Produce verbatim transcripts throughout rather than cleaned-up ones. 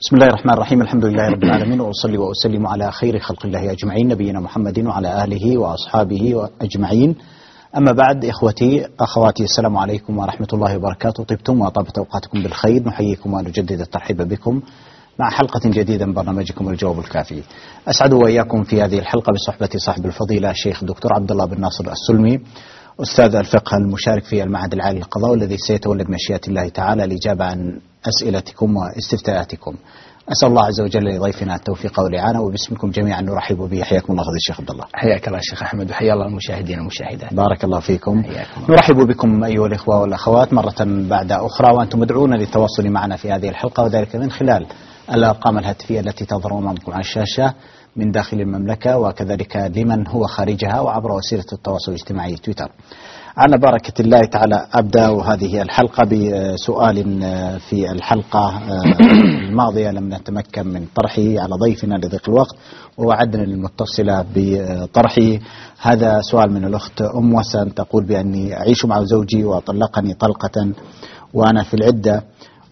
بسم الله الرحمن الرحيم. الحمد لله رب العالمين، وأصلي وأسلم على خير خلق الله أجمعين، نبينا محمد وعلى آله وأصحابه أجمعين. أما بعد، إخوتي أخواتي، السلام عليكم ورحمة الله وبركاته. طبتم وطابت أوقاتكم بالخير. نحييكم ونجدد الترحيب بكم مع حلقة جديدة من برنامجكم الجواب الكافي. أسعد وإياكم في هذه الحلقة بصحبة صاحب الفضيلة الشيخ الدكتور عبد الله بن ناصر السلمي، أستاذ الفقه المشارك في المعهد العالي للقضاء، والذي سيتولى بمشيئة الله تعالى الإجابة عن أسئلتكم واستفتاءاتكم. أسأل الله عز وجل لضيفنا التوفيق والإعانة، وباسمكم جميعا نرحب به. حياكم الله فضيلة الشيخ عبد الله. حياك الله الشيخ أحمد، وحيا الله المشاهدين والمشاهدات. بارك الله فيكم. نرحب بكم أيها الإخوة والأخوات مرة بعد أخرى، وأنتم مدعون للتواصل معنا في هذه الحلقة، وذلك من خلال الأرقام الهاتفية التي تظهر أمامكم على الشاشة من داخل المملكة، وكذلك لمن هو خارجها، وعبر وسيلة التواصل الاجتماعي تويتر. على بركة الله تعالى أبدأ هذه الحلقة بسؤال في الحلقة الماضية لم نتمكن من طرحه على ضيفنا لضيق الوقت، ووعدنا للمتصلة بطرحه. هذا سؤال من الأخت أم وسن، تقول بأني أعيش مع زوجي وطلقني طلقة وأنا في العدة،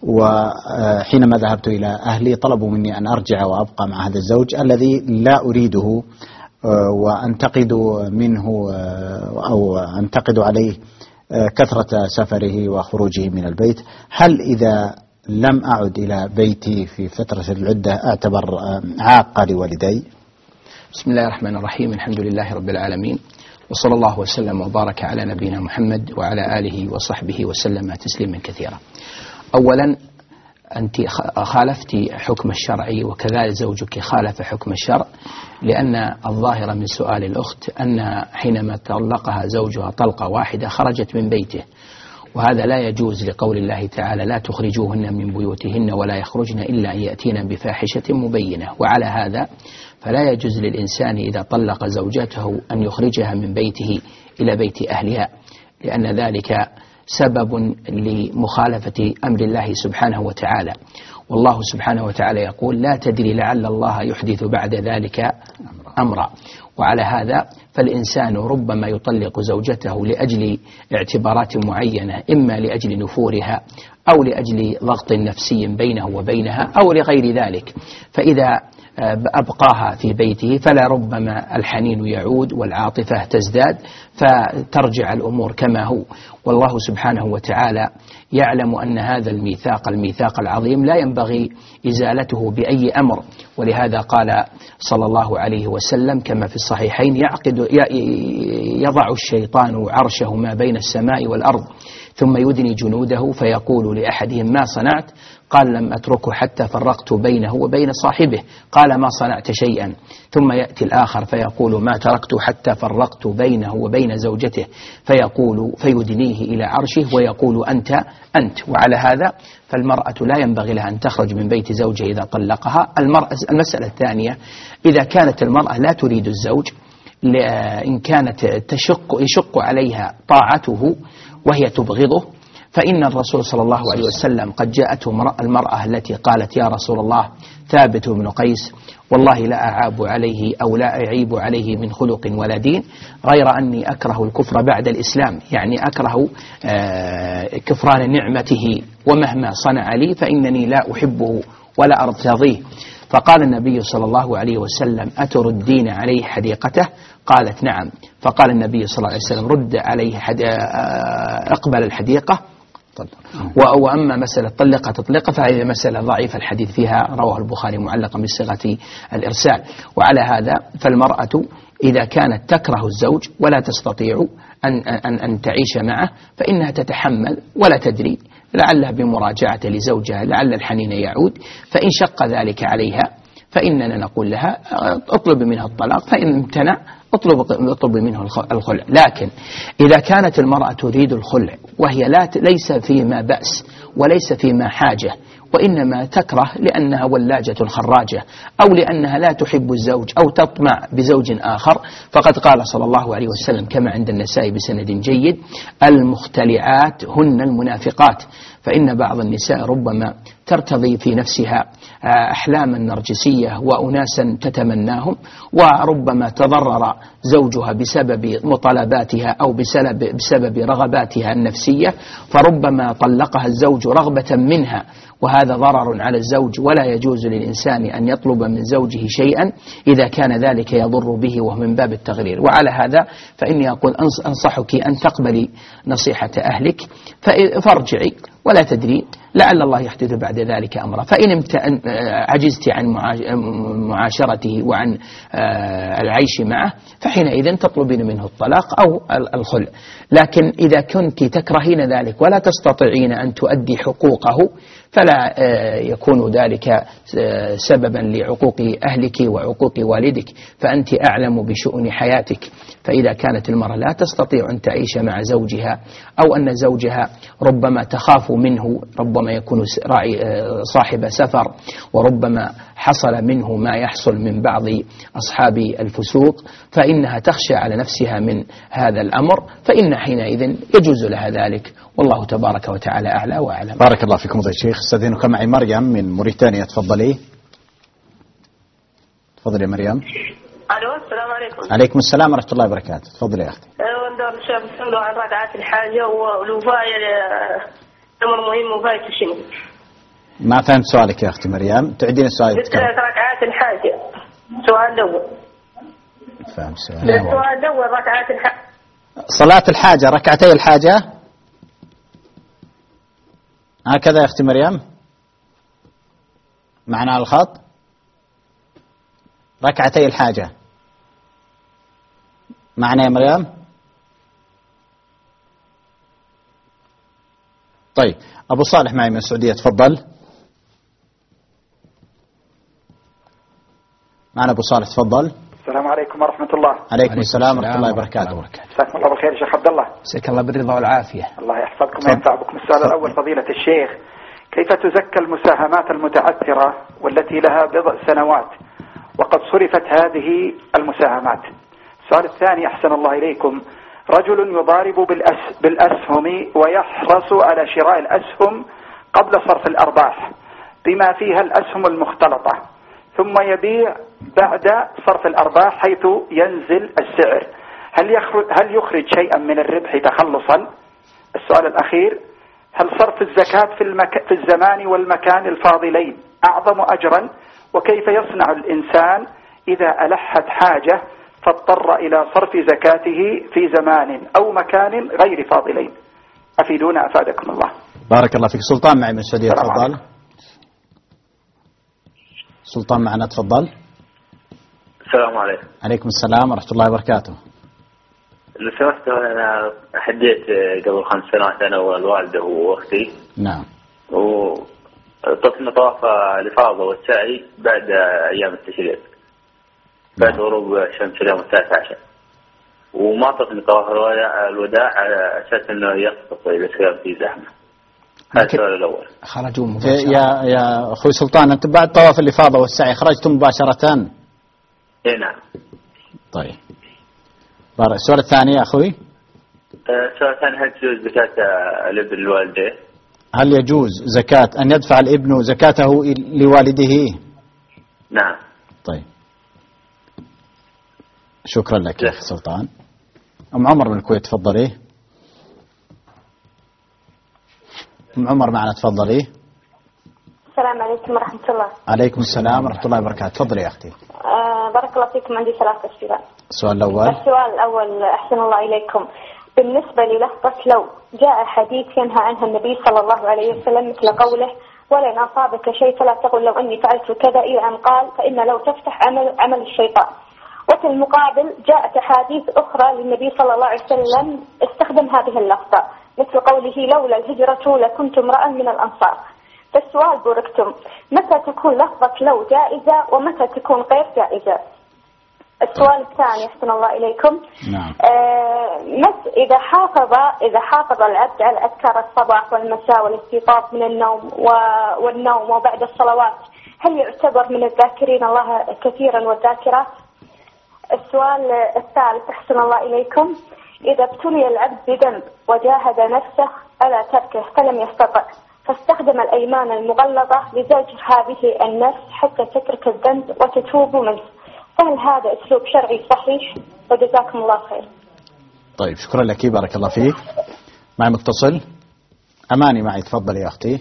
وحينما ذهبت إلى أهلي طلبوا مني أن أرجع وأبقى مع هذا الزوج الذي لا أريده، وأنتقد منه أو أنتقد عليه كثرة سفره وخروجه من البيت. هل إذا لم أعد إلى بيتي في فترة العدة أعتبر عاقة لوالدي؟ بسم الله الرحمن الرحيم. الحمد لله رب العالمين، وصلى الله وسلم وبارك على نبينا محمد وعلى آله وصحبه وسلم تسليما كثيرا. أولا، أنت خالفت حكم الشرعي، وكذلك زوجك خالف حكم الشرع، لأن الظاهر من سؤال الأخت أن حينما طلقها زوجها طلقة واحدة خرجت من بيته، وهذا لا يجوز لقول الله تعالى: لا تخرجوهن من بيوتهن ولا يخرجن إلا أن يأتين بفاحشة مبينة. وعلى هذا فلا يجوز للإنسان إذا طلق زوجته أن يخرجها من بيته إلى بيت أهلها، لأن ذلك سبب لمخالفة أمر الله سبحانه وتعالى. والله سبحانه وتعالى يقول: لا تدري لعل الله يحدث بعد ذلك أمرا. وعلى هذا فالإنسان ربما يطلق زوجته لأجل اعتبارات معينة، إما لأجل نفورها أو لأجل ضغط نفسي بينه وبينها أو لغير ذلك. فإذا أبقاها في بيته فلا ربما الحنين يعود والعاطفة تزداد، فترجع الأمور كما هو. والله سبحانه وتعالى يعلم أن هذا الميثاق الميثاق العظيم لا ينبغي إزالته بأي أمر، ولهذا قال صلى الله عليه وسلم كما في الصحيحين: يعقد يضع الشيطان عرشه ما بين السماء والأرض، ثم يدني جنوده فيقول لأحدهم: ما صنعت؟ قال: لم أتركه حتى فرقت بينه وبين صاحبه. قال: ما صنعت شيئا. ثم يأتي الآخر فيقول: ما تركت حتى فرقت بينه وبين زوجته، فيقول فيدنيه إلى عرشه ويقول: أنت أنت. وعلى هذا فالمرأة لا ينبغي لها أن تخرج من بيت زوجها إذا طلقها. المسألة الثانية: إذا كانت المرأة لا تريد الزوج، إن كانت تشق يشق عليها طاعته وهي تبغضه، فإن الرسول صلى الله عليه وسلم قد جاءته المرأة التي قالت: يا رسول الله، ثابت بن قيس والله لا أعاب عليه أو لا أعيب عليه من خلق ولا دين، غير أني أكره الكفر بعد الإسلام، يعني أكره كفران نعمته، ومهما صنع لي فإنني لا أحبه ولا أرتضيه. فقال النبي صلى الله عليه وسلم: أتردين عليه حديقته؟ قالت: نعم. فقال النبي صلى الله عليه وسلم: رد عليه حد... أقبل الحديقة. وأما مسألة طلقة تطلقة فهي مسألة ضعيفة الحديث فيها، رواه البخاري معلقا بصيغة الإرسال. وعلى هذا فالمرأة إذا كانت تكره الزوج ولا تستطيع أن, أن, أن تعيش معه فإنها تتحمل ولا تدري، لعلها بمراجعة لزوجها لعل الحنين يعود، فإن شق ذلك عليها فإننا نقول لها: اطلب منها الطلاق، فإن امتنع اطلب, اطلب منه الخلع. لكن إذا كانت المرأة تريد الخلع وهي لا ليس فيما بأس وليس فيما حاجة، وإنما تكره لأنها ولاجة خراجة، أو لأنها لا تحب الزوج أو تطمع بزوج آخر، فقد قال صلى الله عليه وسلم كما عند النسائي بسند جيد: المختلعات هن المنافقات. فإن بعض النساء ربما ترتضي في نفسها أحلاما نرجسية وأناسا تتمناهم، وربما تضرر زوجها بسبب مطالباتها أو بسبب, بسبب رغباتها النفسية، فربما طلقها الزوج رغبة منها، وهذا ضرر على الزوج، ولا يجوز للإنسان أن يطلب من زوجه شيئا إذا كان ذلك يضر به وهو من باب التغرير. وعلى هذا فإني أقول أنصحك أن تقبلي نصيحة أهلك فارجعي، ولا تدري لعل الله يحدث بعد ذلك أمرا. فإن عجزت عن معاشرته وعن العيش معه فحينئذ تطلبين منه الطلاق أو الخلع. لكن إذا كنت تكرهين ذلك ولا تستطيعين أن تؤدي حقوقه فلا يكون ذلك سببا لعقوق أهلك وعقوق والدك، فأنت أعلم بشؤون حياتك. فإذا كانت المرأة لا تستطيع أن تعيش مع زوجها أو أن زوجها ربما تخاف منه، ربما يكون صاحب سفر، وربما حصل منه ما يحصل من بعض أصحاب الفسوق، فإنها تخشى على نفسها من هذا الأمر، فإن حينئذ يجوز لها ذلك، والله تبارك وتعالى أعلى وأعلم. بارك الله فيكم فضيلة الشيخ. استاذنك معي مريم من موريتانيا، تفضلي. تفضلي يا مريم. الو السلام عليكم. عليكم السلام ورحمة الله وبركاته. تفضلي يا أختي. ندور الشاب نسأله عن ركعات الحاجة والوفاية، أمر مهم وفاية شنو؟ ما فهمت سؤالك يا أختي مريم، تعيدين السؤال. قلت ركعات الحاجة سؤال الأول. فهم السؤال. السؤال الأول ركعات الحاجة. صلاة الحاجة، ركعتي الحاجة هكذا يا أختي مريم معنا على الخط. ركعتي الحاجة معنا يا مريم. طيب أبو صالح معي من السعودية، تفضل. معنا أبو صالح، تفضل. السلام عليكم ورحمة الله. عليكم السلام ورحمة الله وبركاته. مساكم الله بالخير شيخ عبد الله. مساك الله بالرضا والعافية. الله يحفظكم وينفع بكم. السؤال الأول فضيلة الشيخ، كيف تزكى المساهمات المتعثرة والتي لها بضع سنوات وقد صرفت هذه المساهمات؟ السؤال الثاني أحسن الله إليكم، رجل يضارب بالأس بالأسهم ويحرص على شراء الأسهم قبل صرف الأرباح بما فيها الأسهم المختلطة، ثم يبيع بعد صرف الأرباح حيث ينزل السعر، هل يخرج, هل يخرج شيئا من الربح تخلصا؟ السؤال الأخير، هل صرف الزكاة في, المك... في الزمان والمكان الفاضلين أعظم أجرا؟ وكيف يصنع الإنسان إذا ألحت حاجة فاضطر إلى صرف زكاته في زمان أو مكان غير فاضلين؟ أفيدونا أفادكم الله. بارك الله فيك. سلطان معي من السعودية، تفضل. سلطان معنا، تفضل. السلام عليكم. عليكم السلام ورحمة الله وبركاته. لو سمحت، أنا حديت قبل خمس سنوات أنا والوالدة وأختي. نعم. وطفنا طواف الإفاضة والسعي بعد أيام التشريق، بعد غروب الشمس اليوم التاسع عشر، وما طفنا طواف الوداع على أساس أنه يخطط إذا كان في زحمة. هذا السؤال الأول. خرجوا مباشرة. يا يا أخوي سلطان، أنت بعد طواف الإفاضة والسعي خرجتم مباشرة؟ إيه نعم. طيب. السؤال الثاني يا أخوي. السؤال الثاني، هل تجوز زكاة الابن لوالديه؟ هل يجوز زكاة أن يدفع الابن زكاته لوالده؟ نعم. طيب، شكرا لك يا أخي سلطان. أم عمر من الكويت، تفضلي. أم عمر معنا، تفضلي. السلام عليكم ورحمة الله. عليكم السلام ورحمة الله وبركاته. تفضلي يا أختي. آه بارك الله فيكم. عندي ثلاثة أسئلة. السؤال الأول. السؤال الأول أحسن الله إليكم، بالنسبة للفظة لو، جاء حديث ينهى عنها النبي صلى الله عليه وسلم مثل قوله ولن أصابك شيء فلا تقل لو أني فعلت كذا، إلى أن قال فإن لو تفتح عمل عمل الشيطان. وفي المقابل جاءت أحاديث أخرى للنبي صلى الله عليه وسلم استخدم هذه اللفظة مثل قوله لولا الهجرة لكنت امرأ من الأنصار. فالسؤال بوركتم، متى تكون لفظة لو جائزة ومتى تكون غير جائزة؟ السؤال الثاني أحسن الله إليكم. نعم. آه مس إذا حافظ إذا حافظ العبد على أذكار الصباح والمساء والاستيقاظ من النوم والنوم وبعد الصلوات، هل يعتبر من الذاكرين الله كثيرا والذاكرات؟ السؤال الثالث أحسن الله إليكم، إذا ابتلي العبد بذنب وجاهد نفسه على تركه فلم يستطع، فاستخدم الأيمان المغلظة لزجر هذه النفس حتى تترك الذنب وتتوب منه، فهل هذا أسلوب شرعي صحيح؟ وجزاكم الله خير. طيب شكرا لك، بارك الله فيك. معي متصل. أماني معي، تفضل يا أختي.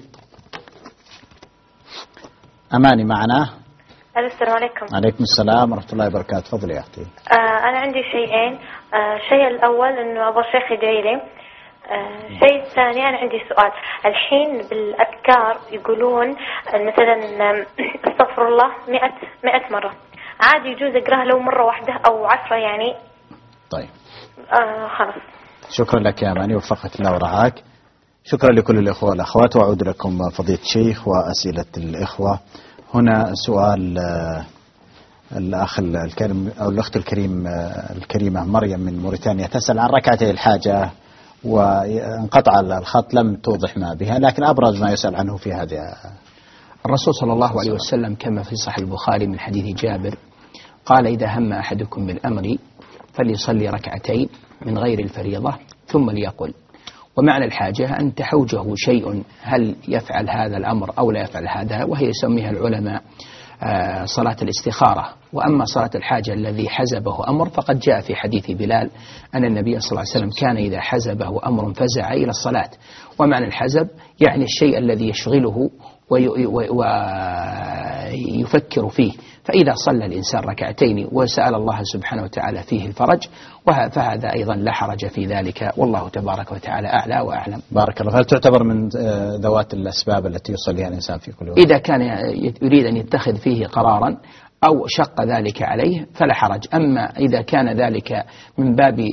أماني معنا. السلام عليكم. عليكم السلام ورحمة الله وبركاته، تفضل يا أختي. آه أنا عندي شيئين. آه الشيء الأول إنه أبو الشيخ يدعي لي. آه الشيء الثاني أنا عندي سؤال. الحين بالأذكار يقولون مثلا استغفر الله مئة مئة مرة، عادي يجوز أقرأها لو مرة واحدة أو عشرة يعني؟ طيب آه خلاص. شكرا لك يا أماني، وفقك الله ورعاك. شكرا لكل الإخوة والأخوات، وأعود لكم فضيلة الشيخ وأسئلة الإخوة. هنا سؤال الأخ الكريم أو الأخت الكريم الكريمة مريم من موريتانيا تسأل عن ركعتي الحاجة، وانقطع الخط لم توضح ما بها، لكن أبرز ما يسأل عنه في هذا. الرسول صلى الله عليه وسلم كما في صحيح البخاري من حديث جابر قال: إذا هم أحدكم بالأمر فليصلي ركعتين من غير الفريضة ثم ليقل. ومعنى الحاجة أن تحوجه شيء، هل يفعل هذا الأمر أو لا يفعل هذا، وهي يسميها العلماء صلاة الاستخارة. وأما صلاة الحاجة الذي حزبه أمر فقد جاء في حديث بلال أن النبي صلى الله عليه وسلم كان إذا حزبه أمر فزع إلى الصلاة. ومعنى الحزب يعني الشيء الذي يشغله ويفكر فيه، فإذا صلى الإنسان ركعتين وسأل الله سبحانه وتعالى فيه الفرج فهذا أيضا لا حرج في ذلك، والله تبارك وتعالى أعلى وأعلم. بارك الله. هل تعتبر من ذوات الأسباب التي يصليها الإنسان في كل وقت؟ إذا كان يريد أن يتخذ فيه قرارا أو شق ذلك عليه فلا حرج. أما إذا كان ذلك من باب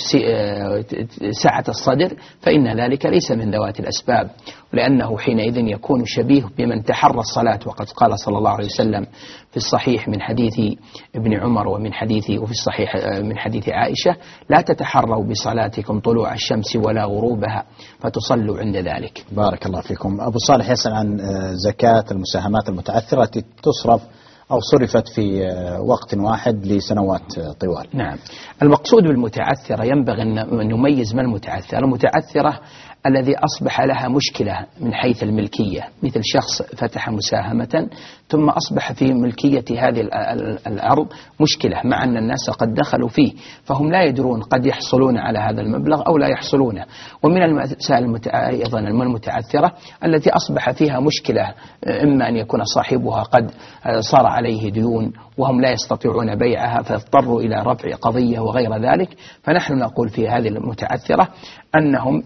سعة الصدر فإن ذلك ليس من ذوات الأسباب، لأنه حينئذ يكون شبيه بمن تحرى الصلاة. وقد قال صلى الله عليه وسلم في الصحيح من حديث ابن عمر ومن حديث وفي الصحيح من حديث عائشة: لا تتحروا بصلاتكم طلوع الشمس ولا غروبها فتصلوا عند ذلك. بارك الله فيكم. أبو صالح يسأل عن زكاة المساهمات المتعثرة التي تصرف أو صرفت في وقت واحد لسنوات طوال. نعم، المقصود بالمتعثرة ينبغي أن نميز ما المتعثرة. المتعثرة الذي أصبح لها مشكلة من حيث الملكية، مثل شخص فتح مساهمة ثم أصبح في ملكية هذه الأرض مشكلة، مع أن الناس قد دخلوا فيه فهم لا يدرون، قد يحصلون على هذا المبلغ أو لا يحصلون. ومن المسائل أيضا المتعثرة التي أصبح فيها مشكلة، إما أن يكون صاحبها قد صار عليه ديون وهم لا يستطيعون بيعها فاضطروا إلى رفع قضية وغير ذلك. فنحن نقول في هذه المتعثرة أنهم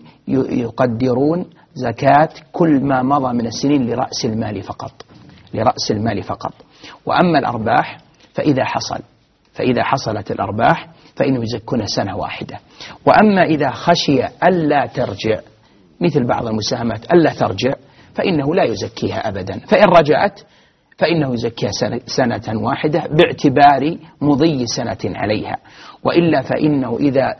يقدرون زكاة كل ما مضى من السنين لرأس المال فقط، لرأس المال فقط. وأما الأرباح فإذا حصل فإذا حصلت الأرباح فإنه يزكون سنة واحدة. وأما إذا خشي ألا ترجع، مثل بعض المساهمات ألا ترجع، فإنه لا يزكيها أبدا. فإن رجعت فإنه يزكيها سنة واحدة باعتبار مضي سنة عليها. وإلا فإنه إذا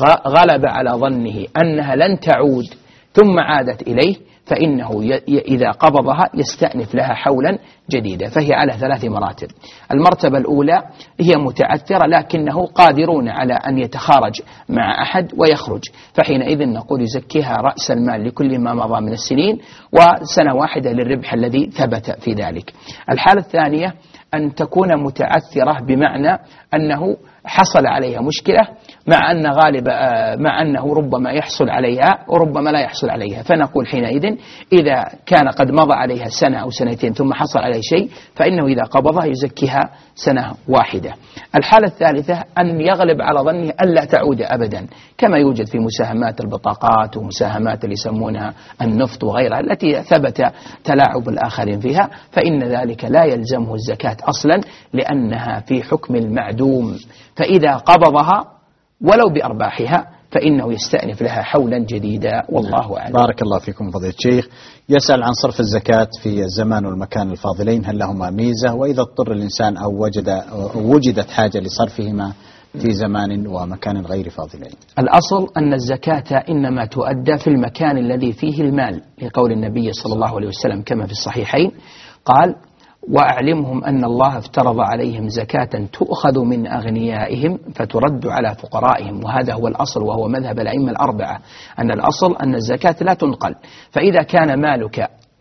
غلب على ظنه أنها لن تعود ثم عادت إليه فإنه إذا قبضها يستأنف لها حولا جديدا. فهي على ثلاث مراتب. المرتبة الأولى هي متعثرة لكنه قادرون على أن يتخارج مع أحد ويخرج، فحينئذ نقول يزكيها رأس المال لكل ما مضى من السنين وسنة واحدة للربح الذي ثبت في ذلك. الحالة الثانية أن تكون متعثرة بمعنى أنه حصل عليها مشكلة، مع أن غالب مع أنه ربما يحصل عليها وربما لا يحصل عليها، فنقول حينئذ إذا كان قد مضى عليها سنة أو سنتين ثم حصل عليه شيء فإنه إذا قبضها يزكيها سنة واحدة. الحالة الثالثة أن يغلب على ظنه ألا تعود أبدا، كما يوجد في مساهمات البطاقات ومساهمات اللي يسمونها النفط وغيرها التي ثبت تلاعب الآخرين فيها، فإن ذلك لا يلزمه الزكاة أصلا لأنها في حكم المعدوم. فإذا قبضها ولو بأرباحها فإنه يستأنف لها حولا جديدا، والله أعلم. بارك الله فيكم فضيلة الشيخ. يسأل عن صرف الزكاة في الزمان والمكان الفاضلين، هل لهما ميزة؟ وإذا اضطر الإنسان أو وجد أو وجدت حاجة لصرفهما في زمان ومكان غير فاضلين؟ الأصل أن الزكاة إنما تؤدى في المكان الذي فيه المال، لقول النبي صلى الله عليه وسلم كما في الصحيحين قال: وأعلمهم أن الله افترض عليهم زكاة تؤخذ من أغنيائهم فترد على فقرائهم. وهذا هو الأصل وهو مذهب الأئمة الأربعة، أن الأصل أن الزكاة لا تنقل. فإذا كان مالك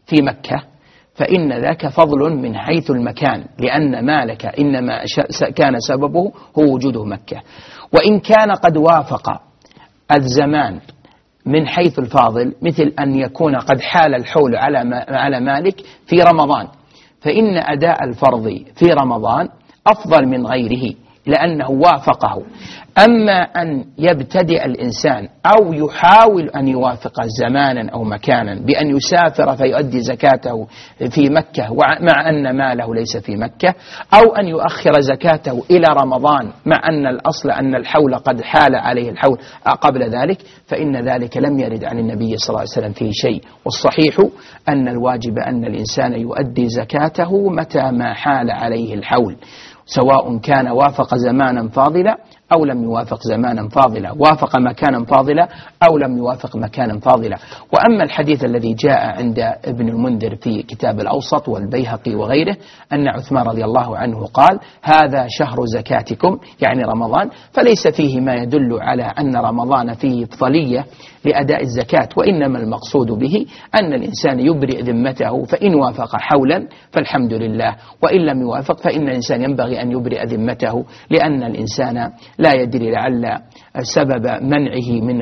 في مكة فإن ذاك فضل من حيث المكان، لأن مالك إنما كان سببه هو وجوده مكة. وإن كان قد وافق الزمان من حيث الفاضل، مثل أن يكون قد حال الحول على على مالك في رمضان، فإن أداء الفرض في رمضان أفضل من غيره لأنه وافقه. أما أن يبتدئ الإنسان أو يحاول أن يوافق زمانا أو مكانا بأن يسافر فيؤدي زكاته في مكة مع أن ماله ليس في مكة، أو أن يؤخر زكاته إلى رمضان مع أن الأصل أن الحول قد حال عليه الحول قبل ذلك، فإن ذلك لم يرد عن النبي صلى الله عليه وسلم فيه شيء. والصحيح أن الواجب أن الإنسان يؤدي زكاته متى ما حال عليه الحول، سواء كان وافق زمانا فاضلا أو لم يوافق زمانا فاضلا، وافق مكانا فاضلا أو لم يوافق مكانا فاضلا. وأما الحديث الذي جاء عند ابن المنذر في كتاب الأوسط والبيهقي وغيره أن عثمان رضي الله عنه قال: هذا شهر زكاتكم، يعني رمضان، فليس فيه ما يدل على أن رمضان فيه أفضلية لأداء الزكاة، وإنما المقصود به أن الإنسان يبرئ ذمته، فإن وافق حولا فالحمد لله، وإن لم يوافق فإن الإنسان ينبغي أن يبرئ ذمته، لأن الإنسان لا يدري لعل سبب منعه من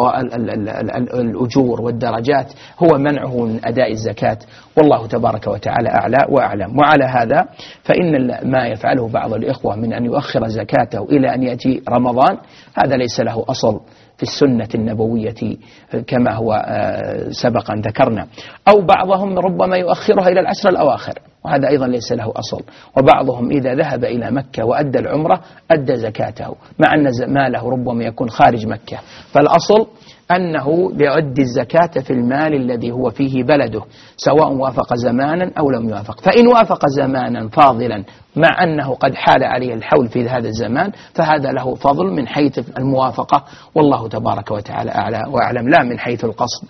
الأجور والدرجات هو منعه من أداء الزكاة، والله تبارك وتعالى أعلى وأعلم. وعلى هذا فإن ما يفعله بعض الإخوة من أن يؤخر زكاته إلى أن يأتي رمضان هذا ليس له أصل في السنة النبوية كما هو سبقا ذكرنا، أو بعضهم ربما يؤخرها إلى العشر الأواخر، وهذا أيضا ليس له أصل. وبعضهم إذا ذهب إلى مكة وأدى العمرة أدى زكاته، مع أن ماله ربما يكون خارج مكة، فالأصل أنه يؤدي الزكاة في المال الذي هو فيه بلده، سواء وافق زمانا أو لم يوافق. فإن وافق زمانا فاضلا مع أنه قد حال عليه الحول في هذا الزمان فهذا له فضل من حيث الموافقة، والله تبارك وتعالى أعلى وأعلم، لا من حيث القصد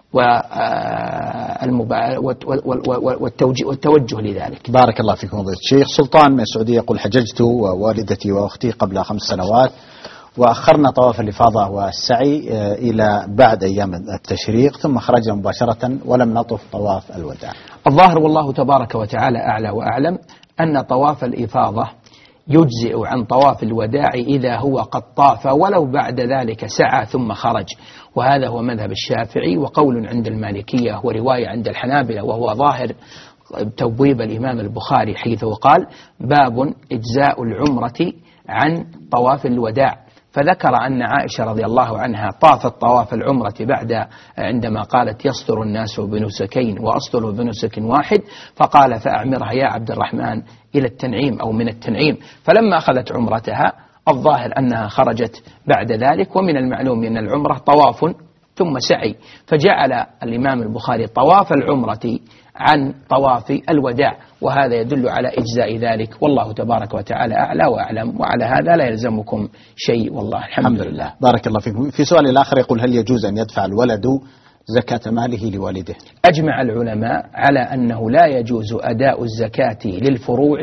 والتوجه لذلك. بارك الله فيكم فضيلة الشيخ. سلطان من السعودية يقول: حججت ووالدتي وأختي قبل خمس سنوات، وأخرنا طواف الإفاضة والسعي إلى بعد أيام التشريق، ثم خرجنا مباشرة ولم نطف طواف الوداع. الظاهر والله تبارك وتعالى أعلى وأعلم أن طواف الإفاضة يجزئ عن طواف الوداع إذا هو قد طاف ولو بعد ذلك سعى ثم خرج، وهذا هو مذهب الشافعي، وقول عند المالكية ورواية عند الحنابلة، وهو ظاهر توبيب الإمام البخاري حيث قال: باب إجزاء العمرة عن طواف الوداع. فذكر أن عائشة رضي الله عنها طافت طواف العمرة بعد عندما قالت: يصدر الناس بنسكين وأصدر بنسك واحد، فقال: فأعمرها يا عبد الرحمن إلى التنعيم أو من التنعيم. فلما أخذت عمرتها الظاهر أنها خرجت بعد ذلك، ومن المعلوم أن العمرة طواف ثم سعي، فجعل الإمام البخاري طواف العمرة عن طواف الوداع، وهذا يدل على إجزاء ذلك، والله تبارك وتعالى أعلى وأعلم. وعلى هذا لا يلزمكم شيء، والله الحمد, الحمد لله. بارك الله فيكم. في سؤال الآخر يقول: هل يجوز أن يدفع الولد زكاة ماله لوالده؟ أجمع العلماء على أنه لا يجوز أداء الزكاة للفروع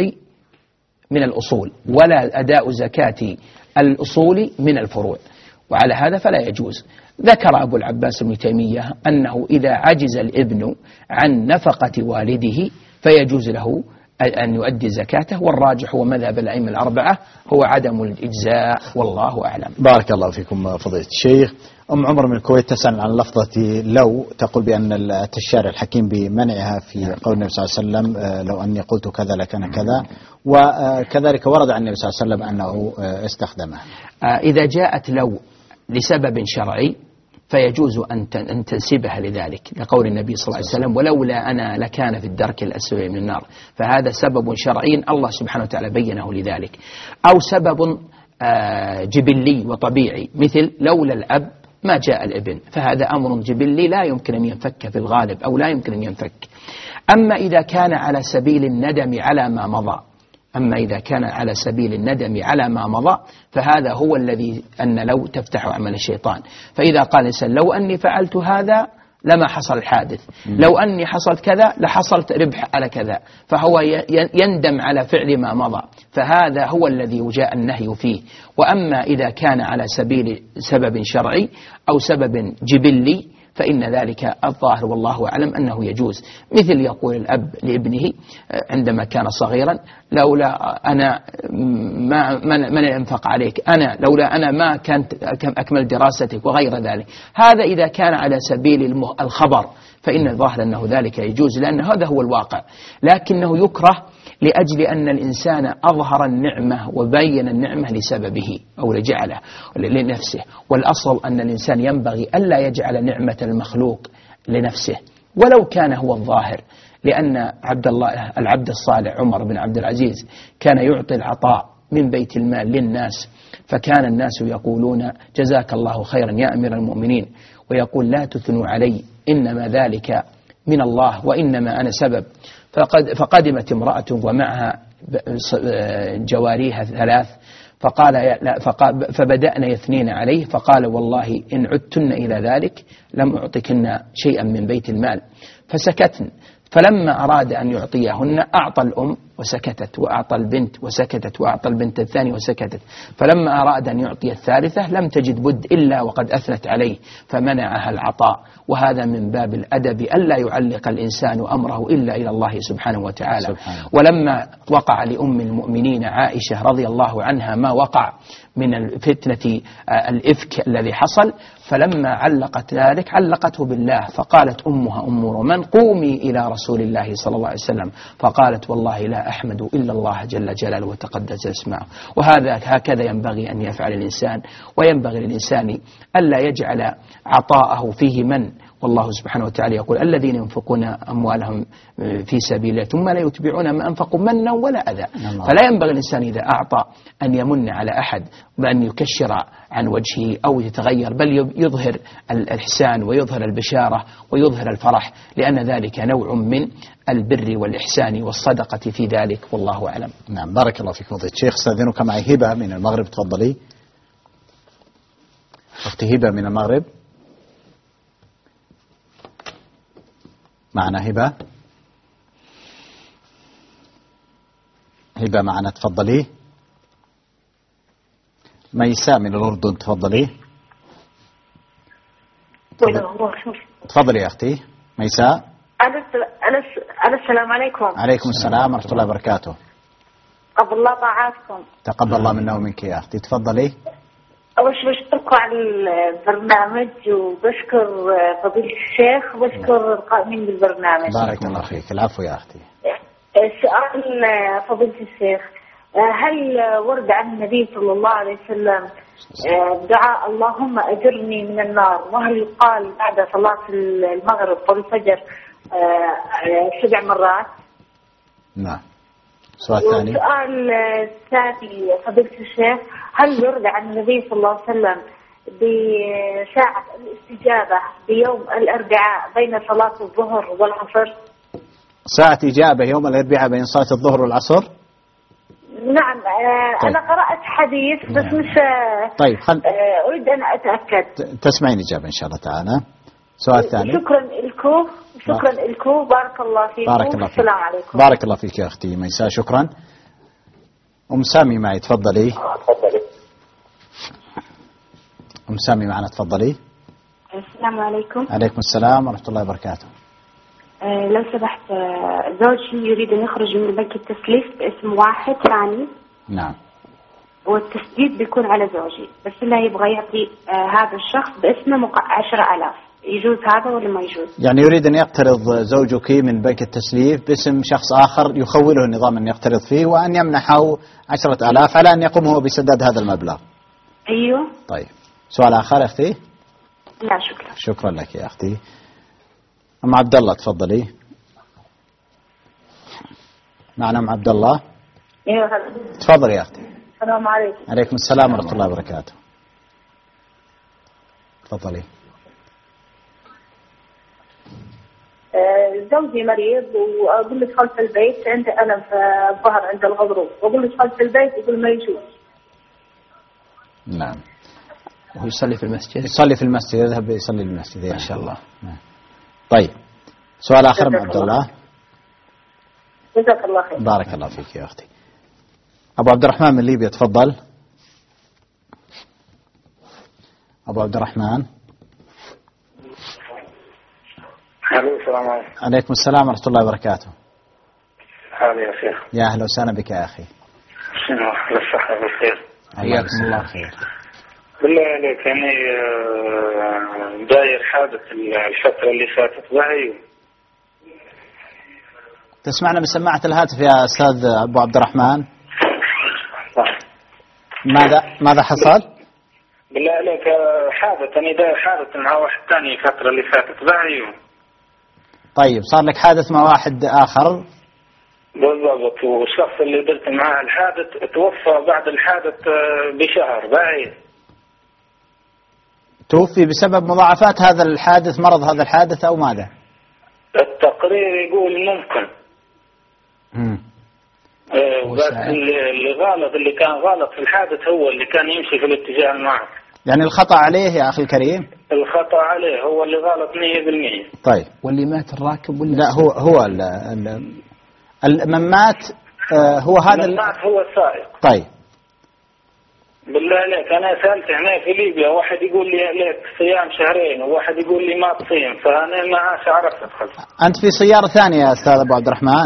من الأصول، ولا أداء زكاة الأصول من الفروع، وعلى هذا فلا يجوز. ذكر أبو العباس ابن تيمية أنه إذا عجز الابن عن نفقة والده فيجوز له أن يؤدي زكاته، والراجح هو مذهب الأئمة الأربعة هو عدم الإجزاء، والله أعلم. بارك الله فيكم فضيلة الشيخ. أم عمر من الكويت تسأل عن لفظة لو، تقول بأن الشارع الحكيم بمنعها في قول النبي صلى الله عليه وسلم: لو أني قلت كذا لكان كذا، وكذلك ورد عن النبي صلى الله عليه وسلم أنه استخدمها. إذا جاءت لو لسبب شرعي فيجوز أن تنسبها لذلك، لقول النبي صلى الله عليه وسلم: ولولا أنا لكان في الدرك الأسفل من النار، فهذا سبب شرعي الله سبحانه وتعالى بينه لذلك. أو سبب جبلي وطبيعي، مثل لولا الأب ما جاء الابن، فهذا أمر جبلي لا يمكن أن ينفك في الغالب، أو لا يمكن أن ينفك. أما إذا كان على سبيل الندم على ما مضى أما إذا كان على سبيل الندم على ما مضى فهذا هو الذي أن لو تفتح عمل الشيطان. فإذا قال الإنسان: لو أني فعلت هذا لما حصل الحادث، لو أني حصلت كذا لحصلت ربح على كذا، فهو يندم على فعل ما مضى، فهذا هو الذي جاء النهي فيه. وأما إذا كان على سبيل سبب شرعي أو سبب جبلي فإن ذلك الظاهر والله أعلم أنه يجوز. مثل يقول الأب لابنه عندما كان صغيرا: لولا أنا ما من ينفق عليك، أنا لولا أنا ما كانت أكمل دراستك وغير ذلك. هذا إذا كان على سبيل الخبر فإن الظاهر أنه ذلك يجوز، لأن هذا هو الواقع. لكنه يكره لأجل أن الإنسان أظهر النعمة وبين النعمة لسببه أو لجعله لنفسه، والأصل أن الإنسان ينبغي ألا يجعل نعمة المخلوق لنفسه ولو كان هو الظاهر. لأن عبد الله العبد الصالح عمر بن عبد العزيز كان يعطي العطاء من بيت المال للناس، فكان الناس يقولون: جزاك الله خيرا يا أمير المؤمنين، ويقول: لا تثنوا علي، إنما ذلك من الله وإنما أنا سبب. فقد فقدمت امرأة ومعها جواريها ثلاث، فقال لا فبدأنا يثنين عليه، فقال: والله إن عدتن إلى ذلك لم أعطكن شيئا من بيت المال. فسكتن، فلما أراد أن يعطيهن أعطى الأم وسكتت، وأعطى البنت وسكتت، وأعطى البنت الثانية وسكتت، فلما أراد أن يعطي الثالثة لم تجد بد إلا وقد أثنت عليه فمنعها العطاء. وهذا من باب الأدب ألا يعلق الإنسان أمره إلا إلى الله سبحانه وتعالى. سبحانه. ولما وقع لأم المؤمنين عائشة رضي الله عنها ما وقع من فتنة الإفك الذي حصل، فلما علقت ذلك علقته بالله، فقالت أمها أم رومان: قومي إلى رسول الله صلى الله عليه وسلم، فقالت: والله لا أحمد إلا الله جل جلاله وتقدس اسمه. وهذا هكذا ينبغي أن يفعل الإنسان، وينبغي للإنسان ألا يجعل عطاءه فيه من، والله سبحانه وتعالى يقول: الذين ينفقون أموالهم في سبيل الله ثم لا يتبعون ما أنفقوا منا ولا أذى. فلا ينبغي الإنسان إذا أعطى أن يمن على أحد بأن يكشر عن وجهه أو يتغير، بل يظهر الإحسان ويظهر البشارة ويظهر الفرح، لأن ذلك نوع من البر والإحسان والصدقة في ذلك، والله أعلم. نعم، بارك الله فيك فضيلة الشيخ. استاذنك معي هبة من المغرب، تفضلي. أختي هبة من المغرب، معنا هبة. هبة معنا، تفضلي. ميساء من الأردن، تفضلي. تفضلي يا أختي ميساء. أنا السلام عليكم. عليكم السلام ورحمة الله وبركاته. قبل الله طاعاتكم. تقبل الله منا ومنك يا أختي، تفضلي. أول شيء بشكركم على البرنامج، وبشكر فضيلة الشيخ، وبشكر القائمين بالبرنامج. بارك الله فيك. العفو يا أختي. سؤال فضيلة الشيخ: هل ورد عن النبي صلى الله عليه وسلم دعاء اللهم أجرني من النار، وهل يقال بعد صلاة المغرب والفجر سبع مرات؟ نعم. سؤال ثاني. والسؤال الثاني فضيلة الشيخ: هل ورد عن النبي صلى الله عليه وسلم بساعة الاستجابة بيوم الأربعاء بين صلاة الظهر والعصر؟ ساعة إجابة يوم الأربعاء بين صلاة الظهر والعصر؟ نعم. آه طيب. أنا قرأت حديث بس نعم. مش طيب خل... آه أريد أن أتأكد. تسمعين إجابة إن شاء الله تعالى. سؤال ثاني. شكرا لكم. شكرا لكم. بارك الله فيكم. بارك الله فيك. السلام عليكم. بارك الله فيك يا أختي ميساء، شكرا. أم سامي معي، تفضلي. تفضلي. أم سامي معنا، تفضلي. السلام عليكم. عليكم السلام ورحمة الله وبركاته. أه لو سمحت، زوجي يريد أن يخرج من بنك التسليف باسم واحد ثاني. نعم. والتسديد بيكون على زوجي، بس الله يبغى يعطي أه هذا الشخص باسمه عشرة آلاف، يجوز هذا ولا ما يجوز؟ يعني يريد أن يقترض زوجك من بنك التسليف باسم شخص آخر يخوله النظام أن يقترض فيه، وأن يمنحه عشرة آلاف على أن يقوم هو بسداد هذا المبلغ. أيوه. طيب، سؤال آخر أختي؟ لا شكرا. شكرا لك يا أختي. أم عبد الله، تفضلي. معنا أم عبد الله. ايوه تفضلي يا أختي. السلام عليكم. عليكم السلام ورحمة الله وبركاته. تفضلي. زوجي مريض، واقول له ادخل في البيت عنده الم في الظهر عند الغضروف، واقول له ادخل في البيت يقول ما يجوز. نعم. وهو يصلي في المسجد. يصلي في المسجد، يذهب يصلي المسجد ما شاء الله. نعم. طيب، سؤال آخر من عبد الله. جزاك الله خير. بارك الله فيك يا أختي. أبو عبد الرحمن من ليبيا، تفضل. أبو عبد الرحمن. الو السلام عليكم. عليكم السلام ورحمة الله وبركاته. هذا يا شيخ. يا أهلا وسهلا بك يا أخي. شنو أهلا الصحة والخير. حياكم الله خير. بالله عليك يعني داير حادث الفترة اللي فاتت وهي. تسمعنا بسماعة الهاتف يا أستاذ أبو عبد الرحمن؟ ماذا ماذا حصل؟ بالله عليك حادث أنا داير حادث مع واحد ثاني الفترة اللي فاتت وهي. طيب صار لك حادث مع واحد آخر؟ بالضبط، والشخص اللي درت معاه الحادث توفى بعد الحادث بشهر باهي. توفي بسبب مضاعفات هذا الحادث، مرض هذا الحادث أو ماذا؟ التقرير يقول ممكن. امم آه بس اللي غلط اللي كان غلط في الحادث هو اللي كان يمشي في الاتجاه المعاكس. يعني الخطأ عليه يا أخي الكريم؟ الخطأ عليه، هو اللي غلط مية بالمية. طيب. واللي مات الراكب ولا؟ لا هو هو ال ال من مات آه هو هذا من مات هو السائق. طيب. بالله عليك أنا سألت هنا في ليبيا واحد يقول لي عليك صيام شهرين وواحد يقول لي ما تصيم، فأنا ما عادش عرفت أدخل. أنت في سيارة ثانية يا أستاذ أبو عبد الرحمن؟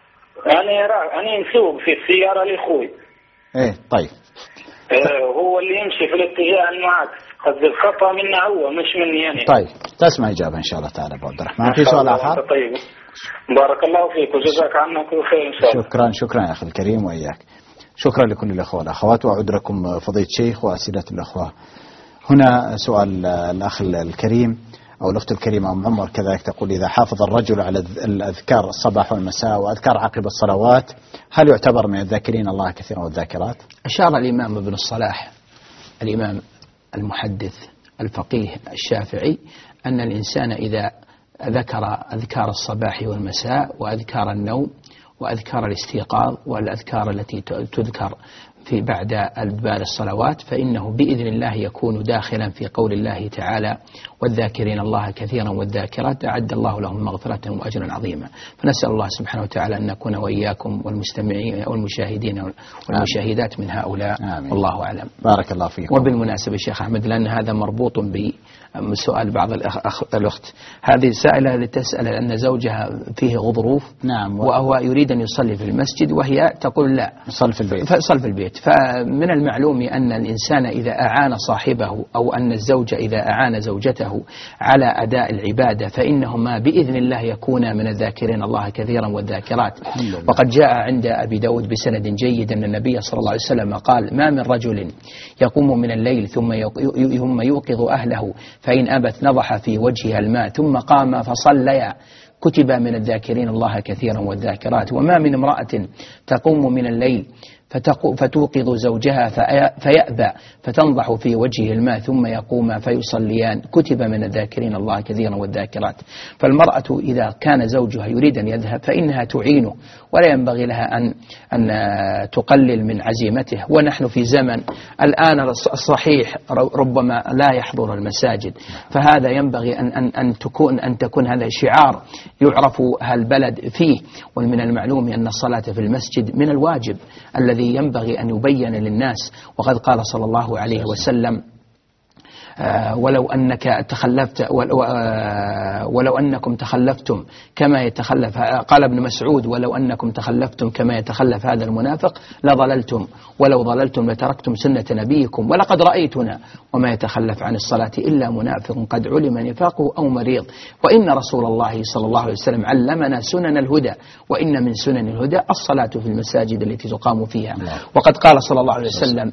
أنا را أنا نسوق في السيارة لأخوي. إيه طيب. آه هو اللي يمشي في الاتجاه المعاكس، قد الخطأ منه هو مش مني يعني. طيب تسمع إجابة إن شاء الله تعالى أبو عبد الرحمن. في سؤال آخر؟ طيب بارك الله فيك وجزاك عنا كل خير إن شاء الله. شكرا شكرا يا أخي الكريم وإياك. شكرا لكل الأخوة والأخوات، وأعود لكم فضيلة الشيخ وأسئلة الأخوة. هنا سؤال الأخ الكريم أو الأخت الكريمة أم عمر كذلك تقول: إذا حافظ الرجل على الأذكار الصباح والمساء وأذكار عقب الصلوات هل يعتبر من الذاكرين الله كثيرا والذاكرات؟ أشار الإمام ابن الصلاح الإمام المحدث الفقيه الشافعي أن الإنسان إذا ذكر أذكار الصباح والمساء وأذكار النوم وأذكار الاستيقاظ والأذكار التي تذكر في بعد أدبار الصلوات فإنه بإذن الله يكون داخلا في قول الله تعالى: والذاكرين الله كثيرا والذاكرات أعد الله لهم مغفرة وأجرا عظيما. فنسأل الله سبحانه وتعالى أن نكون وإياكم والمستمعين والمشاهدين والمشاهدات من هؤلاء. آمين. والله أعلم. بارك الله فيكم. وبالمناسبة شيخ أحمد، لأن هذا مربوط بسؤال بعض الأخت، هذه السائلة لتسأل أن زوجها فيه غضروف. نعم. وهو يريد أن يصلي في المسجد وهي تقول لا صل في البيت. فصل في البيت. فمن المعلوم أن الإنسان إذا أعان صاحبه أو أن الزوج إذا أعان زوجته على أداء العبادة فإنهما بإذن الله يكون من الذاكرين الله كثيرا والذاكرات. وقد جاء عند أبي داود بسند جيد أن النبي صلى الله عليه وسلم قال: ما من رجل يقوم من الليل ثم يوقظ أهله فإن أبت نضح في وجهها الماء ثم قام فصليا كتب من الذاكرين الله كثيرا والذاكرات. وما من امرأة تقوم من الليل فتوقظ زوجها فيأبى فتنضح في وجهه الماء ثم يقوم فيصليان كتب من الذاكرين الله كثيرا والذاكرات. فالمرأة إذا كان زوجها يريد أن يذهب فإنها تعينه ولا ينبغي لها أن, أن تقلل من عزيمته. ونحن في زمن الآن الصحيح ربما لا يحضر المساجد، فهذا ينبغي أن, أن, أن, تكون, أن تكون هذا شعار يعرف البلد فيه. ومن المعلوم أن الصلاة في المسجد من الواجب الذي ينبغي أن يبين للناس. وقد قال صلى الله عليه وسلم: آه ولو أنك تخلفت آه ولو أنكم تخلفتم كما يتخلف، قال ابن مسعود: ولو أنكم تخلفتم كما يتخلف هذا المنافق لضللتم، ولو ضللتم لتركتم سنة نبيكم، ولقد رأيتنا وما يتخلف عن الصلاة إلا منافق قد علم نفاقه أو مريض. وإن رسول الله صلى الله عليه وسلم علمنا سنن الهدى، وإن من سنن الهدى الصلاة في المساجد التي تقام فيها. وقد قال صلى الله عليه وسلم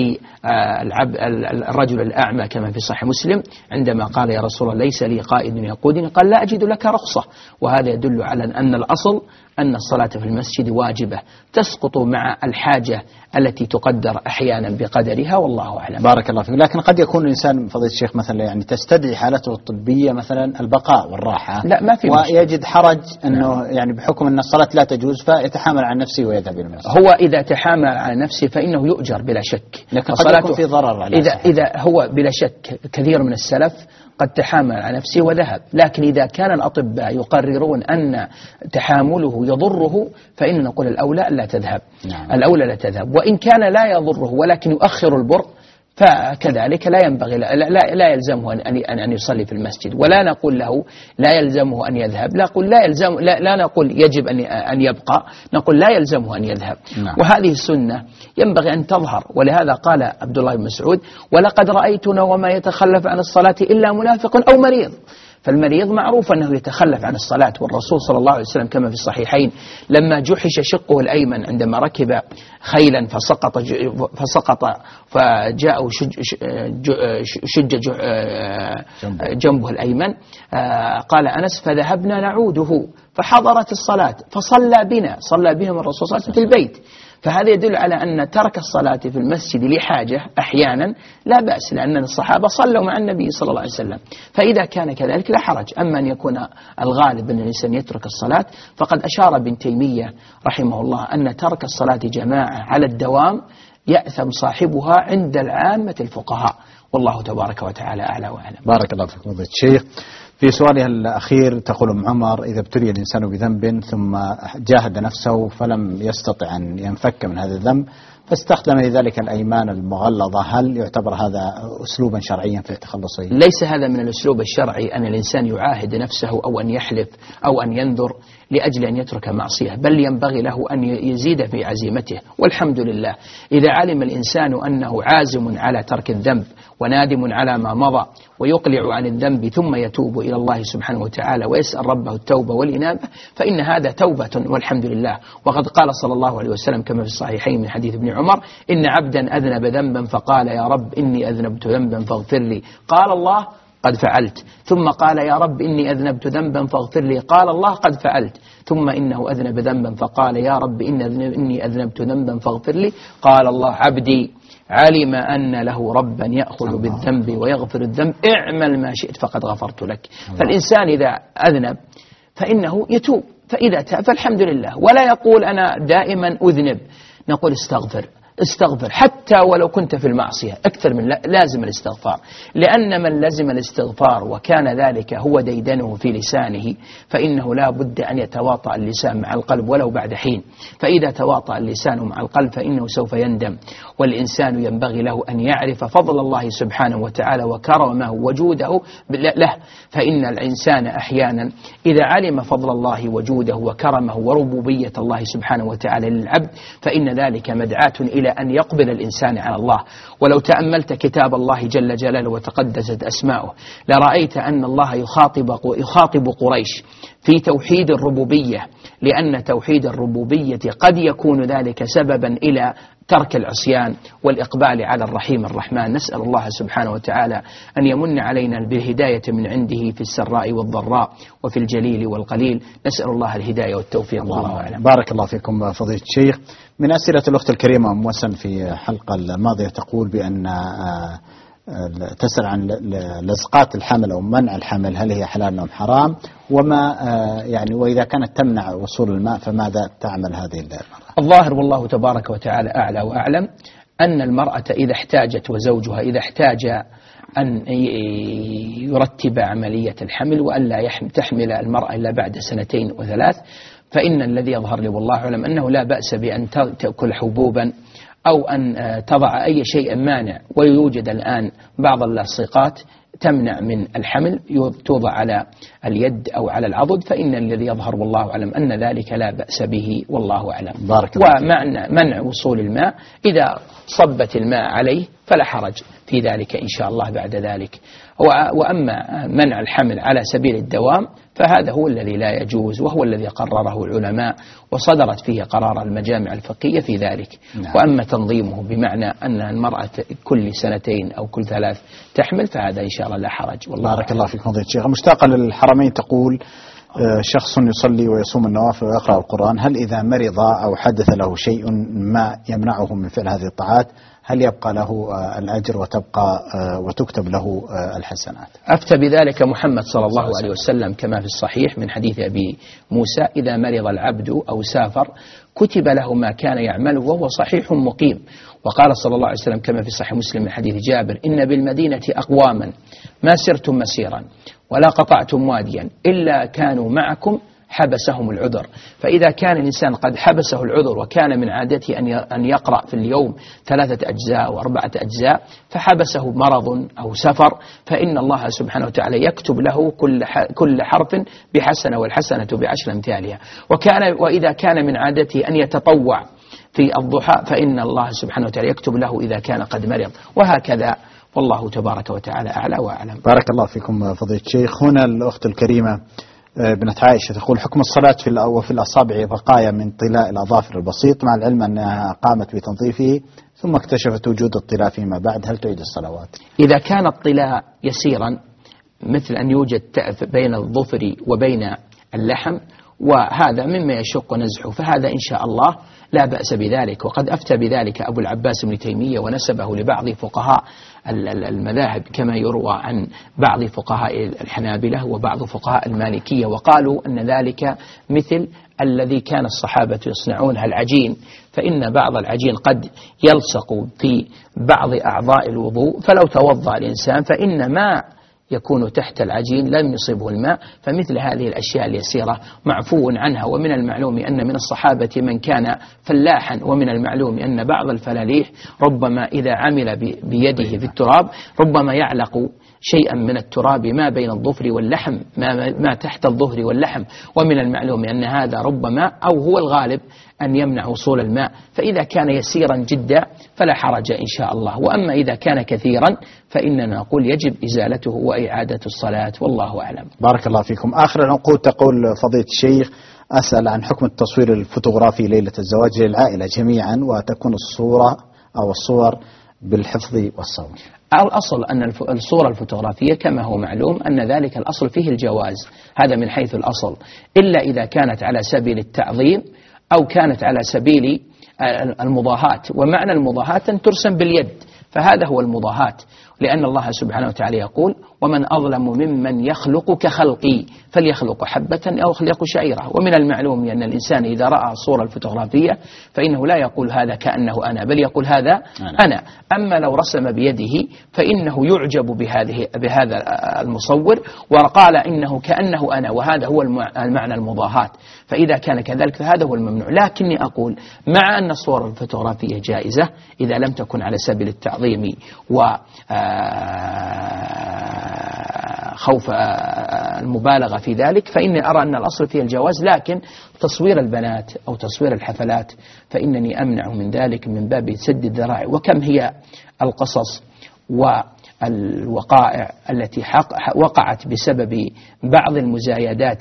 للرجل الأعمى كما في صحيح مسلم عندما قال: يا رسول الله ليس لي قائد يقودني، قال: لا أجد لك رخصة. وهذا يدل على أن الأصل أن الصلاة في المسجد واجبة تسقط مع الحاجة التي تقدر أحيانا بقدرها، والله أعلم. بارك الله فيك. لكن قد يكون الإنسان فضيلة الشيخ مثلا يعني تستدعي حالته الطبية مثلا البقاء والراحة، لا ما في ويجد حرج أنه يعني بحكم أن الصلاة لا تجوز فيتحامل عن نفسه ويذهب إلى المسجد. هو إذا تحامل على نفسه فإنه يؤجر بلا شك، لكن قد يكون في ضرر على إذا, إذا هو بلا شك كثير من السلف قد تحامل على نفسه وذهب، لكن إذا كان الأطباء يقررون أن تحامله يضره فإن نقول الأولى لا تذهب. نعم. الأولى لا تذهب. وإن كان لا يضره ولكن يؤخر البر فكذلك لا ينبغي لا, لا, لا يلزمه أن, أن, أن يصلي في المسجد، ولا نقول له لا يلزمه أن يذهب، لا نقول لا يلزم لا, لا نقول يجب أن أن يبقى، نقول لا يلزمه أن يذهب. نعم. وهذه السنة ينبغي أن تظهر، ولهذا قال عبد الله بن مسعود: ولقد رأيتنا وما يتخلف عن الصلاة إلا منافق أو مريض. فالمريض معروف أنه يتخلف عن الصلاة، والرسول صلى الله عليه وسلم كما في الصحيحين لما جحش شقه الأيمن عندما ركب خيلا فسقط فسقط فجاءه شج جنبه الأيمن، قال أنس: فذهبنا نعوده فحضرت الصلاة فصلى بنا، صلى بهم الرسول صلى الله عليه وسلم في البيت. فهذا يدل على أن ترك الصلاة في المسجد لحاجة أحيانا لا بأس، لأن الصحابة صلوا مع النبي صلى الله عليه وسلم، فإذا كان كذلك لا حرج. أما أن يكون الغالب أن الإنسان يترك الصلاة، فقد أشار ابن تيمية رحمه الله أن ترك الصلاة جماعة على الدوام يأثم صاحبها عند العامة الفقهاء، والله تبارك وتعالى أعلى وأعلم. بارك الله فيكم فضيلة الشيخ. في سؤالها الأخير تقول أم عمر: إذا ابتلي الإنسان بذنب ثم جاهد نفسه فلم يستطع أن ينفك من هذا الذنب فاستخدم لذلك الأيمان المغلظة، هل يعتبر هذا أسلوبا شرعيا في التخلص؟ ليس هذا من الأسلوب الشرعي أن الإنسان يعاهد نفسه أو أن يحلف أو أن ينذر لأجل أن يترك معصية، بل ينبغي له أن يزيد في عزيمته. والحمد لله إذا علم الإنسان أنه عازم على ترك الذنب ونادم على ما مضى ويقلع عن الذنب ثم يتوب إلى الله سبحانه وتعالى ويسأل ربه التوبة والإنابة، فإن هذا توبة والحمد لله. وقد قال صلى الله عليه وسلم كما في الصحيحين من حديث ابن عمر: إن عبدا أذنب ذنبا فقال يا رب إني أذنبت ذنبا فاغفر لي، قال الله قد فعلت، ثم قال يا رب إني أذنبت ذنبا فاغفر لي، قال الله قد فعلت، ثم إنه أذنب ذنبا فقال يا رب إني أذنبت ذنبا فاغفر لي، قال الله عبدي علم أن له ربا يأخذ بالذنب ويغفر الذنب، اعمل ما شئت فقد غفرت لك. فالإنسان إذا أذنب فإنه يتوب، فإذا تاب فالحمد لله، ولا يقول أنا دائما أذنب، نقول استغفر استغفر حتى ولو كنت في المعصية، أكثر من لازم الاستغفار، لأن من لزم الاستغفار وكان ذلك هو ديدنه في لسانه فإنه لا بد أن يتواطأ اللسان مع القلب ولو بعد حين، فإذا تواطأ اللسان مع القلب فإنه سوف يندم. والإنسان ينبغي له أن يعرف فضل الله سبحانه وتعالى وكرمه وجوده له، فإن الإنسان أحيانا إذا علم فضل الله وجوده وكرمه وربوبية الله سبحانه وتعالى للعبد فإن ذلك مدعاة إلى أن يقبل الإنسان على الله. ولو تأملت كتاب الله جل جلاله وتقدست أسماؤه لرأيت أن الله يخاطب يخاطب قريش في توحيد الربوبية، لأن توحيد الربوبية قد يكون ذلك سببا إلى ترك العصيان والإقبال على الرحيم الرحمن. نسأل الله سبحانه وتعالى أن يمن علينا بالهداية من عنده في السراء والضراء وفي الجليل والقليل، نسأل الله الهداية والتوفيق. الله أعلم. بارك الله فيكم فضيلة الشيخ. من أسئلة الأخت الكريمة أم وسن في الحلقة الماضية تقول بأن تسأل عن لزقات الحمل أو منع الحمل، هل هي حلال أم حرام، وما يعني وإذا كانت تمنع وصول الماء فماذا تعمل هذه المرأة؟ الظاهر والله تبارك وتعالى أعلى وأعلم أن المرأة إذا احتاجت وزوجها إذا احتاج أن يرتب عملية الحمل وأن لا تحمل المرأة إلا بعد سنتين وثلاث، فإن الذي يظهر لي والله أعلم أنه لا بأس بأن تأكل حبوبا أو أن تضع أي شيء مانع. ويوجد الآن بعض اللاصقات تمنع من الحمل توضع على اليد أو على العضد، فإن الذي يظهر والله أعلم أن ذلك لا بأس به والله أعلم. ومعنى منع وصول الماء إذا صبت الماء عليه فلا حرج في ذلك إن شاء الله بعد ذلك. وأما منع الحمل على سبيل الدوام فهذا هو الذي لا يجوز، وهو الذي قرره العلماء وصدرت فيه قرار المجامع الفقهية في ذلك. نعم. وأما تنظيمه بمعنى أن المرأة كل سنتين أو كل ثلاث تحمل فهذا إن شاء الله لا حرج. والله بارك الله فيكم فضيلة الشيخ. مشتاقة للحرمين تقول شخص يصلي ويصوم النوافل ويقرأ القرآن، هل إذا مرض أو حدث له شيء ما يمنعه من فعل هذه الطاعات هل يبقى له الأجر وتبقى وتكتب له الحسنات؟ أفتى بذلك محمد صلى الله عليه وسلم كما في الصحيح من حديث أبي موسى: إذا مرض العبد أو سافر كتب له ما كان يعمله وهو صحيح مقيم. وقال صلى الله عليه وسلم كما في صحيح مسلم من حديث جابر: إن بالمدينة أقواما ما سرتم مسيرا ولا قطعتم واديا إلا كانوا معكم حبسهم العذر. فإذا كان الإنسان قد حبسه العذر وكان من عادته أن يقرأ في اليوم ثلاثة أجزاء أو أربعة أجزاء فحبسه مرض أو سفر، فإن الله سبحانه وتعالى يكتب له كل حرف بحسنة والحسنة بعشر أمثالها. وكان وإذا كان من عادته أن يتطوع في الضحى فإن الله سبحانه وتعالى يكتب له إذا كان قد مرض، وهكذا. والله تبارك وتعالى أعلى وأعلم. بارك الله فيكم فضيلة الشيخ. هنا الأخت الكريمة بنت عائشة تقول: حكم الصلاة في وفي الأصابع بقايا من طلاء الأظافر البسيط، مع العلم أنها قامت بتنظيفه ثم اكتشفت وجود الطلاء فيما بعد، هل تعيد الصلوات؟ إذا كان الطلاء يسيرا مثل أن يوجد تأف بين الظفر وبين اللحم وهذا مما يشق نزحه فهذا إن شاء الله لا بأس بذلك، وقد أفتى بذلك أبو العباس بن تيمية ونسبه لبعض فقهاء المذاهب كما يروى عن بعض فقهاء الحنابلة وبعض فقهاء المالكية، وقالوا أن ذلك مثل الذي كان الصحابة يصنعونها العجين، فإن بعض العجين قد يلصق في بعض أعضاء الوضوء فلو توضأ الإنسان فإن ما يكون تحت العجين لم يصيبه الماء، فمثل هذه الأشياء اليسيرة معفو عنها. ومن المعلوم أن من الصحابة من كان فلاحا، ومن المعلوم أن بعض الفلاليح ربما إذا عمل بيده في التراب ربما يعلق شيئا من التراب ما بين الظفر واللحم ما, ما تحت الظهر واللحم، ومن المعلوم أن هذا ربما أو هو الغالب أن يمنع وصول الماء، فإذا كان يسيرا جدا فلا حرج إن شاء الله. وأما إذا كان كثيرا فإننا نقول يجب إزالته وإعادة الصلاة، والله أعلم. بارك الله فيكم. آخر العقود تقول فضيلة الشيخ: أسأل عن حكم التصوير الفوتوغرافي ليلة الزواج للعائلة جميعا، وتكون الصورة أو الصور بالحفظ والصون. الأصل أن الصورة الفوتوغرافية كما هو معلوم أن ذلك الأصل فيه الجواز، هذا من حيث الأصل، إلا إذا كانت على سبيل التعظيم أو كانت على سبيل المضاهاة. ومعنى المضاهاة أن ترسم باليد، فهذا هو المضاهاة، لأن الله سبحانه وتعالى يقول: ومن أظلم ممن يخلق كخلقي فليخلق حبة أو يخلق شعيرة. ومن المعلوم أن الإنسان إذا رأى الصورة الفوتوغرافية فإنه لا يقول هذا كأنه أنا، بل يقول هذا أنا, أنا. أما لو رسم بيده فإنه يعجب بهذه بهذا المصور وقال إنه كأنه أنا، وهذا هو المعنى المضاهاة. فإذا كان كذلك فهذا هو الممنوع. لكني أقول مع أن الصور الفوتوغرافية جائزة إذا لم تكن على سبيل التعظيم و خوف المبالغة في ذلك، فإني أرى أن الأصل فيه الجواز. لكن تصوير البنات أو تصوير الحفلات فإنني أمنع من ذلك من باب سد الذرائع. وكم هي القصص والوقائع التي وقعت بسبب بعض المزايدات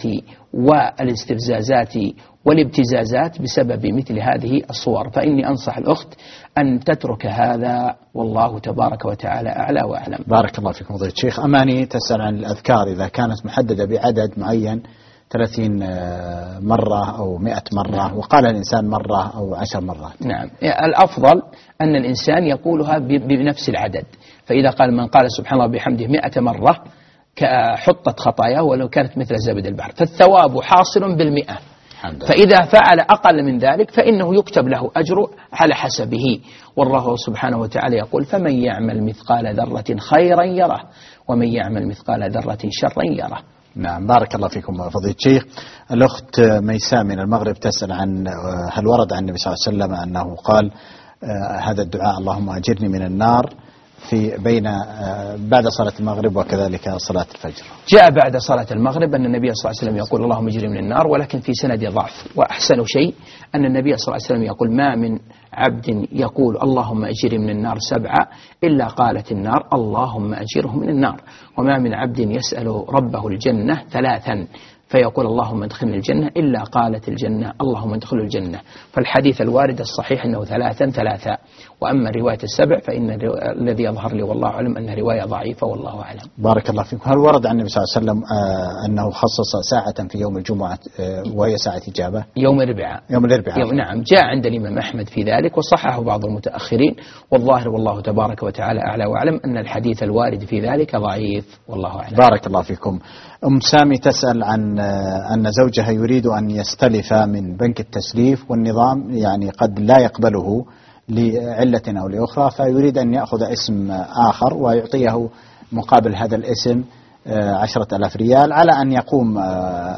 والاستفزازات والابتزازات بسبب مثل هذه الصور. فإني أنصح الأخت أن تترك هذا، والله تبارك وتعالى أعلى وأعلم. بارك الله فيكم فضيلة الشيخ. أماني تسأل عن الأذكار إذا كانت محددة بعدد معين ثلاثين مرة أو مئة مرة. نعم. وقال الإنسان مرة أو عشر مرات. نعم، الأفضل أن الإنسان يقولها بنفس العدد. فإذا قال من قال سبحان الله بحمده مئة مرة كحطت خطاياه ولو كانت مثل زبد البحر، فالثواب حاصل بالمئة. فإذا فعل أقل من ذلك فإنه يكتب له أجر على حسبه. والله سبحانه وتعالى يقول: فمن يعمل مثقال ذرة خيرا يره ومن يعمل مثقال ذرة شرا يره. نعم، بارك الله فيكم فضيلة الشيخ. الأخت ميساء من المغرب تسأل عن هل ورد عن النبي صلى الله عليه وسلم أنه قال هذا الدعاء: اللهم أجرني من النار، في بين بعد صلاة المغرب وكذلك صلاة الفجر؟ جاء بعد صلاة المغرب أن النبي صلى الله عليه وسلم يقول: اللهم اجرني من النار، ولكن في سند ضعف. وأحسن شيء أن النبي صلى الله عليه وسلم يقول: ما من عبد يقول اللهم اجرني من النار سبعة إلا قالت النار اللهم أجره من النار. وما من عبد يسأل ربه الجنة ثلاثا فيقول اللهم ادخلني الجنة إلا قالت الجنة اللهم ادخل الجنة. فالحديث الوارد الصحيح أنه ثلاثا ثلاثا. وأما رواية السبع فإن الذي يظهر لي والله أعلم أنها رواية ضعيفة والله أعلم. بارك الله فيكم. هل ورد عن النبي صلى الله عليه وسلم أنه خصص ساعة في يوم الجمعة وهي ساعة إجابة؟ يوم الأربعاء. يوم الأربعاء. يوم نعم، جاء عند الإمام أحمد في ذلك وصححه بعض المتأخرين، والظاهر والله تبارك وتعالى أعلى وأعلم أن الحديث الوارد في ذلك ضعيف والله أعلم. بارك الله فيكم. أم سامي تسأل عن أن زوجها يريد أن يستلف من بنك التسليف والنظام يعني قد لا يقبله لعلة أو لأخرى، فيريد أن يأخذ اسم آخر ويعطيه مقابل هذا الاسم عشرة ألاف ريال على أن يقوم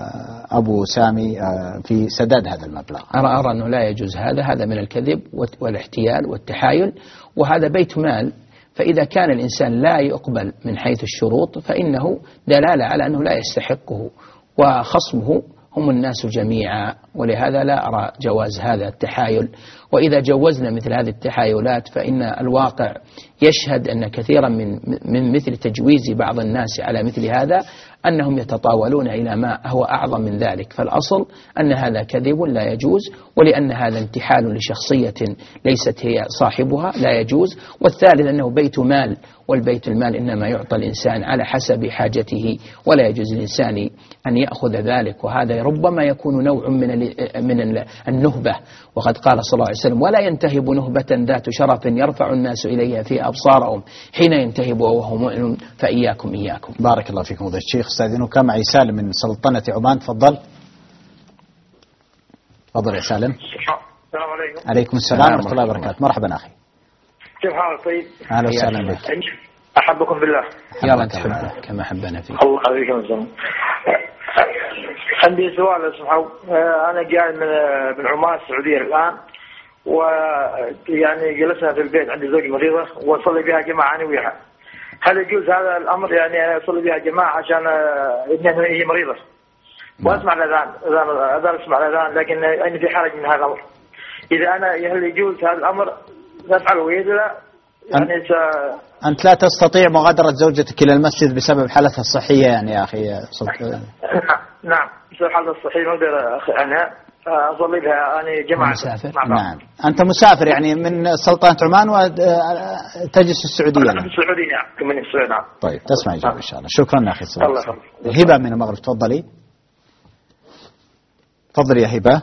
أبو سامي في سداد هذا المبلغ؟ أرى أرى أنه لا يجوز هذا هذا من الكذب والاحتيال والتحايل، وهذا بيت مال، فإذا كان الإنسان لا يقبل من حيث الشروط فإنه دلالة على أنه لا يستحقه، وخصمه هم الناس جميعا، ولهذا لا أرى جواز هذا التحايل. وإذا جوزنا مثل هذه التحايلات فإن الواقع يشهد أن كثيرا من من مثل تجويز بعض الناس على مثل هذا أنهم يتطاولون إلى ما هو أعظم من ذلك، فالأصل أن هذا كذب لا يجوز، ولأن هذا انتحال لشخصية ليست هي صاحبها لا يجوز. والثالث أنه بيت مال، والبيت المال إنما يعطى الإنسان على حسب حاجته، ولا يجوز للإنسان أن يأخذ ذلك، وهذا ربما يكون نوع من من النهبة، وقد قال صلى الله عليه وسلم: ولا ينتهب نهبة ذات شرف يرفع الناس إليها في أبصارهم حين ينتهب وهو مؤمن فإياكم إياكم. بارك الله فيكم فضيلة الشيخ. استاذنك معي سالم من سلطنة عمان، تفضل. تفضل يا سالم. السلام عليكم. عليكم السلام ورحمة الله وبركاته. مرحبا أخي. كيف حالك؟ طيب. أهلا وسهلا بك. أحبكم بالله. يا الله تحبنا كما حبنا فيك. الله عليكم السلام. عندي سؤال اسمحوا. أنا جاي من من عمان السعودية الآن، ويعني جلسنا في البيت، عندي زوجة مريضة وأصلي بها جماعة أنا وياها. هل يجوز هذا الأمر يعني أنا أصلي بها جماعة عشان هي مريضة وأسمع الأذان أذان أذان أسمع الأذان، لكن أنا في حرج من هذا الأمر. إذا أنا هل يجوز هذا الأمر نفعله وإذا يعني س... أنت لا تستطيع مغادرة زوجتك إلى المسجد بسبب حالتها الصحية يعني يا أخي صدق. نعم بسبب حالتها الصحية ما أقدر أنا أصلي بها أنا جماعة مسافر. نعم أنت مسافر يعني من سلطنة عمان وتجلس السعودية. أنا في السعودية نعم من السعودية نعم. طيب تسمع إجابة إن شاء الله. شكرا أخي صدق. الله يخليك. هبة من المغرب تفضلي. تفضلي يا هبة.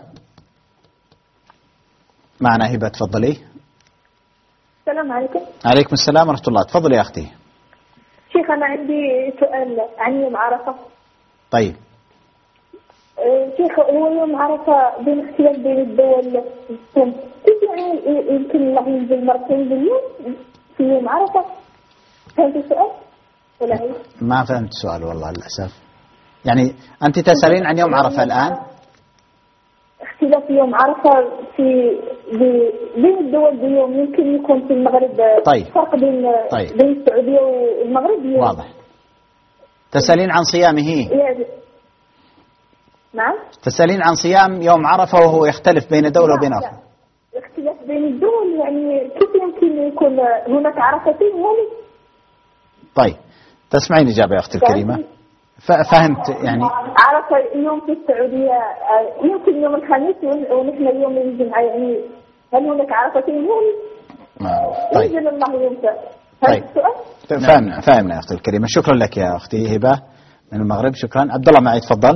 معنا هبة تفضلي. السلام عليكم. عليكم السلام ورحمة الله. تفضلي يا أختي. شيخ أنا عندي سؤال عن يوم عرفة. طيب. شيخ هو يوم عرفة بين اختلاف بين الدول، كيف يعني يمكن الله ينزل مرتين باليوم في يوم عرفة؟ فهمت السؤال ولا هي؟ ما فهمت السؤال والله للأسف. يعني أنت تسألين عن يوم عرفة الآن؟ اختلاف يوم عرفة في بين الدول بيوم، يمكن يكون في المغرب طيب. فرق بين طيب. بين السعودية والمغرب يوم. واضح. تسألين عن صيامه؟ يعني نعم. تسألين عن صيام يوم عرفة وهو يختلف بين دولة وبين أخرى. اختلاف بين الدول يعني كيف يمكن يكون هناك عرفتين يعني؟ طيب تسمعين إجابة يا أختي الكريمة؟ فهمت يعني. عرفة يوم في السعودية يمكن يوم الخميس ونحن يوم الجمعة، يعني هل هناك عرفتين يعني؟ طيب. ينزل الله يوم. طيب. فهمنا فهمنا يا أختي الكريمة. شكرا لك يا أختي هبة من المغرب. شكرا. عبد الله معي تفضل.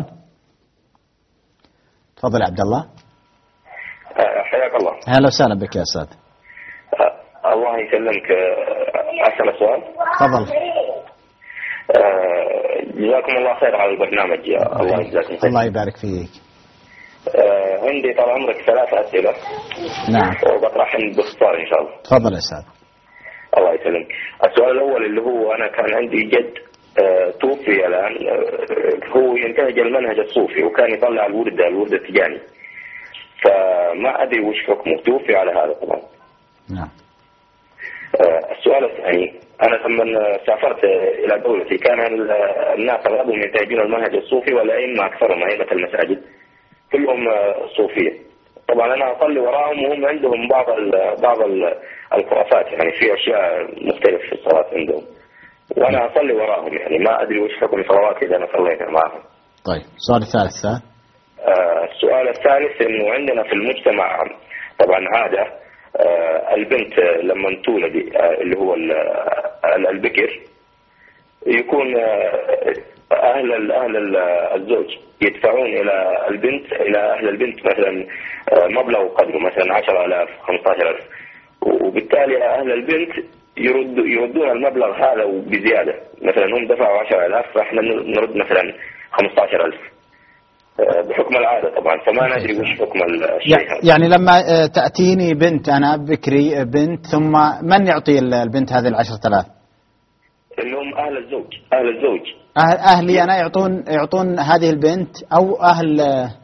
تفضل عبد الله. حياك الله. اهلا وسهلا بك يا استاذ. أه الله يسلمك. اسال سؤال. تفضل. أه جزاكم الله خير على البرنامج يا الله يجزاكم خير. الله يبارك فيك. أه عندي طال عمرك ثلاث اسئله. نعم. وبطرحهم باختصار ان شاء الله. تفضل يا استاذ. الله يسلمك. السؤال الاول اللي هو انا كان عندي جد أه توفي الان. أه هو ينتهج المنهج الصوفي وكان يطلع الورد الورد التجاني، فما ادري وش حكمه، توفي على هذا طبعا. نعم. أه السؤال الثاني، انا لما سافرت الى دولتي كان الناس اغلبهم ينتهجون المنهج الصوفي، والائمه اكثرهم ائمه المساجد كلهم صوفيه. طبعا انا اصلي وراهم وهم عندهم بعض ال بعض ال الخرافات، يعني في اشياء مختلفه في الصلاه عندهم، وانا اصلي وراهم، يعني ما ادري وش حكم صلواتي اذا انا صليت معهم. طيب السؤال الثالث سؤال. آه السؤال الثالث انه عندنا في المجتمع طبعا عاده آه البنت لما تولد آه اللي هو البكر يكون آه اهل اهل الزوج يدفعون الى البنت الى اهل البنت مثلا آه مبلغ قدره مثلا عشرة آلاف خمسة عشر ألف، وبالتالي اهل البنت يرد يردون المبلغ هذا بزياده، مثلا هم دفعوا عشرة آلاف فاحنا نرد مثلا خمسة عشر ألف بحكم العادة طبعا، فما ندري وش حكم الشيء هذا. يعني لما تأتيني بنت أنا بكري بنت، ثم من يعطي البنت هذه العشرة آلاف؟ اللي هم أهل الزوج أهل الزوج أهل أهلي أنا يعطون يعطون هذه البنت أو أهل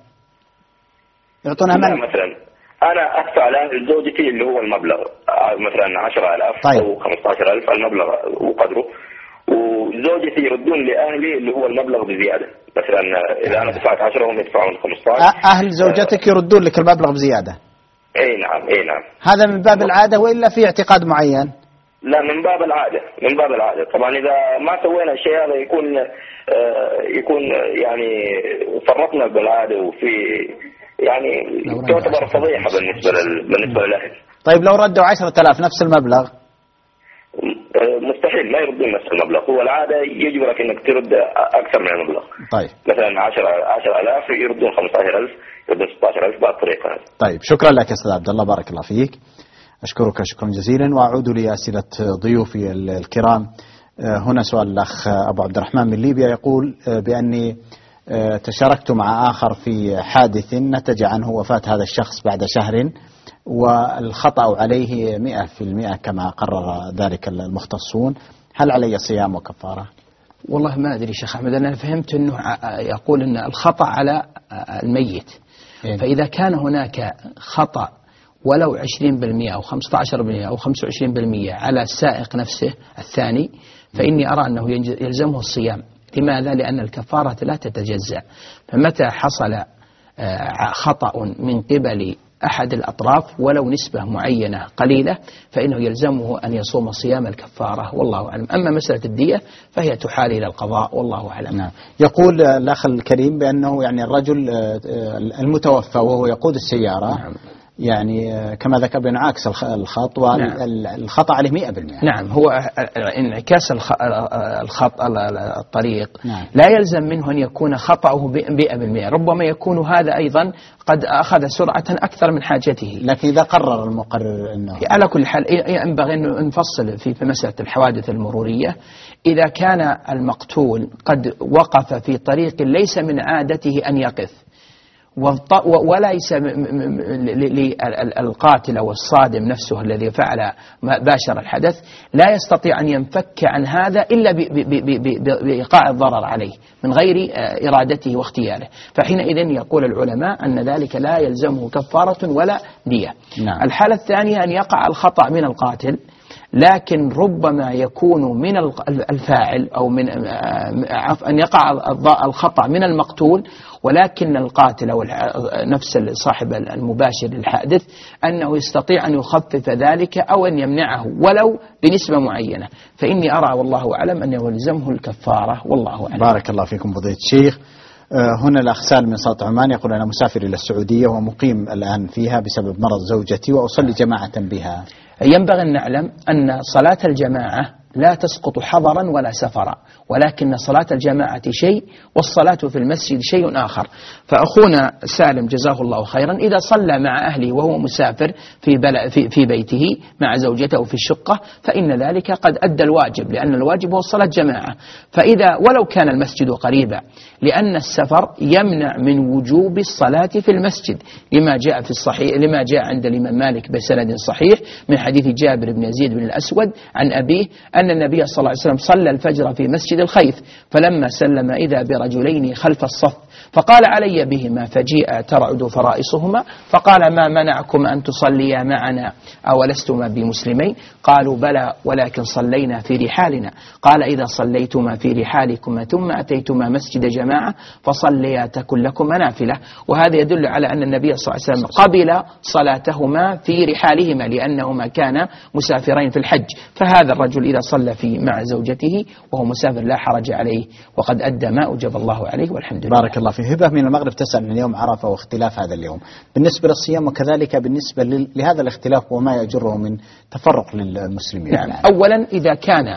يعطونها من؟ مثلا أنا أدفع لأهل زوجتي اللي هو المبلغ مثلا عشرة آلاف طيب. أو خمسة عشر ألف المبلغ وقدره، وزوجتي يردون لأهلي اللي هو المبلغ بزيادة. مثلا إذا أنا دفعت عشرة هم يدفعون خمسة عشر. أهل زوجتك يردون لك المبلغ بزيادة؟ أي نعم أي نعم. هذا من باب العادة وإلا في اعتقاد معين؟ لا من باب العادة، من باب العادة. طبعا إذا ما سوينا الشيء هذا يكون يكون يعني فرطنا بالعادة، وفي يعني تعتبر فضيحة بالنسبة لل... بالنسبة للأهل. طيب لو ردوا عشرة آلاف نفس المبلغ؟ مستحيل ما يردون نفس المبلغ، هو العادة يجبرك انك ترد اكثر من المبلغ. طيب مثلا عشرة آلاف يردون خمسة عشر ألف، يردون ستة عشر ألف بهالطريقة هذه. طيب شكرا لك يا استاذ عبد الله، بارك الله فيك، اشكرك شكرا جزيلا. واعود لاسئلة ضيوفي الكرام. هنا سؤال الاخ ابو عبد الرحمن من ليبيا، يقول باني تشاركت مع اخر في حادث نتج عنه وفاة هذا الشخص بعد شهر، والخطأ عليه مئة في المئة كما قرر ذلك المختصون، هل علي صيام وكفارة؟ والله ما أدري شيخ أحمد، أنا فهمت أنه يقول أن الخطأ على الميت. إيه؟ فإذا كان هناك خطأ ولو عشرين بالمئة أو خمسة عشر بالمئة أو خمسة وعشرين بالمئة على السائق نفسه الثاني، فإني أرى أنه يلزمه الصيام. لماذا؟ لأن الكفارة لا تتجزأ، فمتى حصل خطأ من قبل أحد الأطراف ولو نسبة معينة قليلة فإنه يلزمه أن يصوم صيام الكفارة، والله أعلم. أما مسألة الدية فهي تحال إلى القضاء، والله أعلم. نعم. يقول الأخ الكريم بأنه يعني الرجل المتوفى وهو يقود السيارة، نعم، يعني كما ذكر بأن عكس الخط والخطأ عليه مئة بالمئة. نعم، هو انعكاس الخط الطريق، نعم، لا يلزم منه أن يكون خطأه مئة بالمئة، ربما يكون هذا أيضا قد أخذ سرعة أكثر من حاجته. لكن إذا قرر المقرر أنه على كل حال ينبغي أن نفصل في مسألة الحوادث المرورية. إذا كان المقتول قد وقف في طريق ليس من عادته أن يقف، وليس للقاتل أو الصادم نفسه الذي فعل باشر الحدث لا يستطيع أن ينفك عن هذا إلا بإيقاع الضرر عليه من غير إرادته واختياره، فحينئذ يقول العلماء أن ذلك لا يلزمه كفارة ولا دية. نعم. الحالة الثانية أن يقع الخطأ من القاتل، لكن ربما يكون من الفاعل أو من أن يقع الخطأ من المقتول، ولكن القاتل أو نفس صاحب المباشر للحادث أنه يستطيع أن يخفف ذلك أو أن يمنعه ولو بنسبة معينة، فإني أرى والله أعلم أن يلزمه الكفارة، والله أعلم. بارك الله فيكم فضيلة الشيخ. هنا الأخ سالم من سلطنة عمان يقول أنا مسافر إلى السعودية ومقيم الآن فيها بسبب مرض زوجتي وأصلي جماعة بها. ينبغي أن نعلم أن صلاة الجماعة لا تسقط حضرا ولا سفرا، ولكن صلاة الجماعة شيء والصلاة في المسجد شيء آخر. فأخونا سالم جزاه الله خيرا إذا صلى مع أهله وهو مسافر في, في, في بيته مع زوجته في الشقة فإن ذلك قد أدى الواجب، لأن الواجب هو صلاة جماعة. فإذا ولو كان المسجد قريبا، لأن السفر يمنع من وجوب الصلاة في المسجد لما جاء في الصحيح لما جاء عند الإمام مالك بسند صحيح من حديث جابر بن يزيد بن الأسود عن أبيه أن النبي صلى الله عليه وسلم صلى الفجر في مسجد الخيف، فلما سلم إذا برجلين خلف الصف فقال علي بهما، فجيء ترعد فرائصهما فقال ما منعكم أن تصليا معنا أولستما بمسلمين؟ قالوا بلى ولكن صلينا في رحالنا. قال إذا صليتما في رحالكما ثم أتيتما مسجد جماعة فصليا تكن لكما نافلة. وهذا يدل على أن النبي صلى الله عليه وسلم قبل صلاتهما في رحالهما لأنهما كانا مسافرين في الحج، فهذا الرجل إذا صلى في مع زوجته وهو مسافر لا حرج عليه وقد أدى ما أوجب الله عليه والحمد لله. بارك الله فيه. هبة من المغرب تسأل عن يوم عرفة واختلاف هذا اليوم بالنسبة للصيام وكذلك بالنسبة لهذا الاختلاف وما يجره من تفرق للمسلمين. يعني أولا إذا كان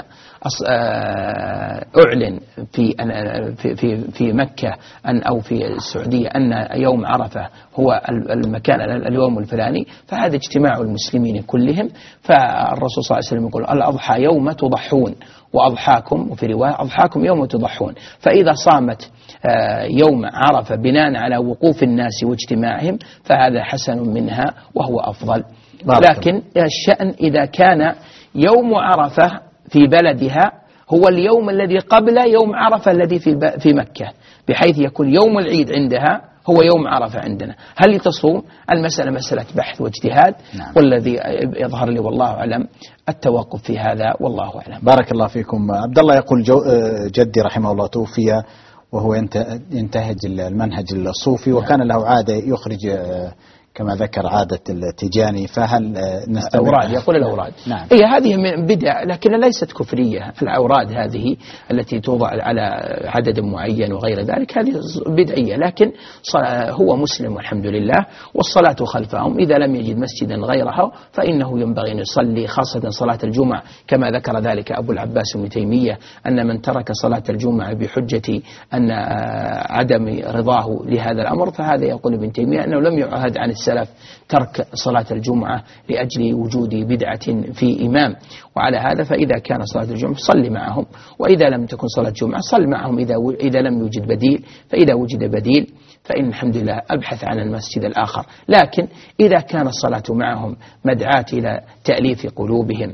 أعلن في في في مكة أن أو في السعودية أن يوم عرفة هو المكان اليوم الفلاني فهذا اجتماع المسلمين كلهم. فالرسول صلى الله عليه وسلم يقول الأضحى يوم تضحون وأضحاكم، وفي رواية أضحاكم يوم تضحون. فإذا صامت يوم عرفة بناء على وقوف الناس واجتماعهم فهذا حسن منها وهو أفضل. لكن الشأن إذا كان يوم عرفة في بلدها هو اليوم الذي قبل يوم عرفة الذي في في مكة، بحيث يكون يوم العيد عندها هو يوم عرفة عندنا. هل تصوم؟ المسألة مسألة بحث واجتهاد. نعم. والذي يظهر لي والله أعلم التوقف في هذا والله أعلم. بارك الله فيكم. عبد الله يقول جدي رحمه الله توفي وهو ينتهج المنهج الصوفي، وكان له عادة يخرج كما ذكر عادة التجاني، فهل نستمر؟ الأوراد، يقول الأوراد. نعم. هي هذه من بدع لكن ليست كفرية. الأوراد هذه التي توضع على عدد معين وغير ذلك هذه بدعية، لكن هو مسلم والحمد لله، والصلاة خلفهم. إذا لم يجد مسجدا غيرها فإنه ينبغي أن يصلي، خاصة صلاة الجمعة، كما ذكر ذلك أبو العباس ابن تيمية أن من ترك صلاة الجمعة بحجة أن عدم رضاه لهذا الأمر، فهذا يقول ابن تيمية أنه لم يعهد عن السلف ترك صلاة الجمعة لأجل وجود بدعة في إمام. وعلى هذا فإذا كان صلاة الجمعة صل معهم، وإذا لم تكن صلاة الجمعة صل معهم إذا إذا لم يوجد بديل. فإذا وجد بديل فإن الحمد لله أبحث عن المسجد الآخر. لكن إذا كان الصلاة معهم مدعاة إلى تأليف قلوبهم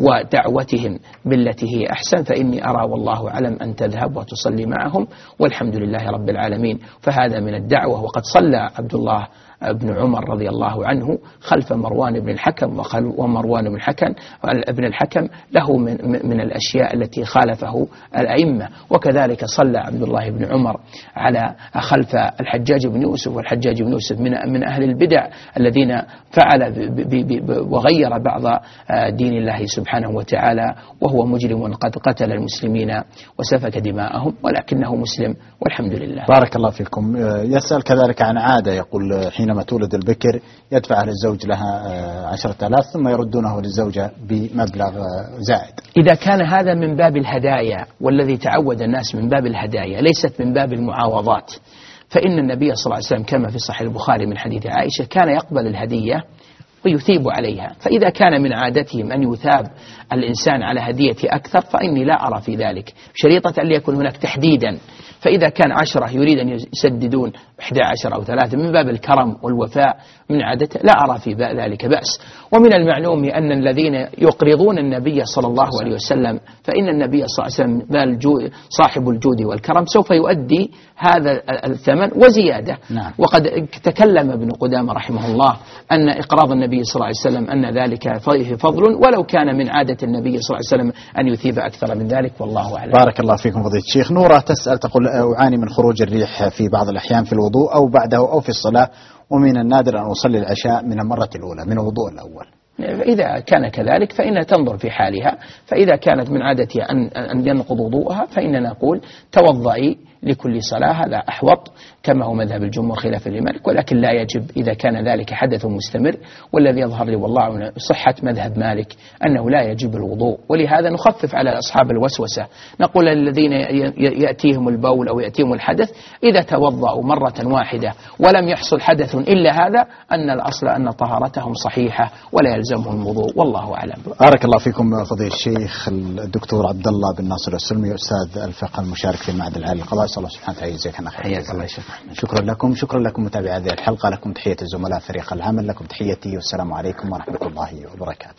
ودعوتهم بالتي هي أحسن، فإني أرى والله أعلم أن تذهب وتصلي معهم والحمد لله رب العالمين. فهذا من الدعوة. وقد صلى عبد الله ابن عمر رضي الله عنه خلف مروان بن الحكم، ومروان بن الحكم ابن الحكم له من, من الأشياء التي خالفه الأئمة. وكذلك صلى عبد الله بن عمر على خلف الحجاج بن يوسف، والحجاج بن يوسف من, من أهل البدع الذين فعل ب ب ب وغير بعض دين الله سبحانه وتعالى، وهو مجرم قد قتل المسلمين وسفك دماءهم، ولكنه مسلم والحمد لله. بارك الله فيكم. يسأل كذلك عن عادة، يقول حينما تولد البكر يدفع للزوج لها عشرة آلاف ثم يردونه للزوجة بمبلغ زائد. إذا كان هذا من باب الهدايا، والذي تعود الناس من باب الهدايا ليست من باب المعاوضات، فإن النبي صلى الله عليه وسلم كما في صحيح البخاري من حديث عائشة كان يقبل الهدية ويثيب عليها. فإذا كان من عادتهم أن يثاب الإنسان على هدية أكثر فإني لا أرى في ذلك شريطة أن يكون هناك تحديدا. فإذا كان عشرة يريد أن يسددون إحدى عشر أو ثلاثة من باب الكرم والوفاء من عادته، لا أرى في ذلك بأس. ومن المعلوم أن الذين يقرضون النبي صلى الله عليه وسلم فإن النبي صلى الله عليه وسلم صاحب الجود والكرم سوف يؤدي هذا الثمن وزيادة. نعم. وقد تكلم ابن قدامة رحمه الله أن إقراض النبي صلى الله عليه وسلم أن ذلك فيه فضل، ولو كان من عادة النبي صلى الله عليه وسلم أن يثيب أكثر من ذلك والله أعلم. بارك الله فيكم فضيلة الشيخ. نورة تسأل تقول أعاني من خروج الريح في بعض الأحيان في الوضوء أو بعده أو في الصلاة، ومن النادر أن أصلي العشاء من المرة الأولى من الوضوء الأول. إذا كان كذلك فإنها تنظر في حالها، فإذا كانت من عادتها أن ينقض وضوءها فإننا نقول توضئي لكل صلاة، هذا أحوط كما هو مذهب الجمهور خلافا لمالك، ولكن لا يجب إذا كان ذلك حدث مستمر. والذي يظهر لي والله صحة مذهب مالك أنه لا يجب الوضوء، ولهذا نخفف على أصحاب الوسوسة. نقول الذين يأتيهم البول أو يأتيهم الحدث إذا توضأوا مرة واحدة ولم يحصل حدث إلا هذا أن الأصل أن طهارتهم صحيحة ولا يلزمهم الوضوء والله أعلم. بارك الله فيكم فضيلة الشيخ الدكتور عبد الله بن ناصر السلمي أستاذ الفقه المشارك في المعهد العالي للقضاء. الله سبحانه وتعالى يجزاك خير. حياك الله شيخ. شكرا لكم. شكرا لكم متابعي هذه الحلقة. لكم تحية الزملاء فريق العمل، لكم تحيتي والسلام عليكم ورحمة الله وبركاته.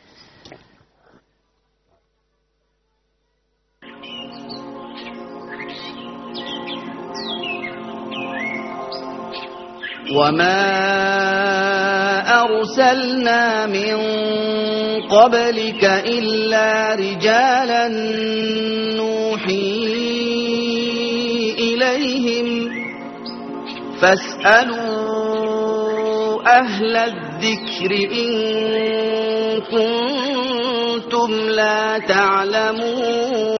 وما أرسلنا من قبلك إلا رجالا نوحي إليهم فاسألوا أهل الذكر إن كنتم لا تعلمون.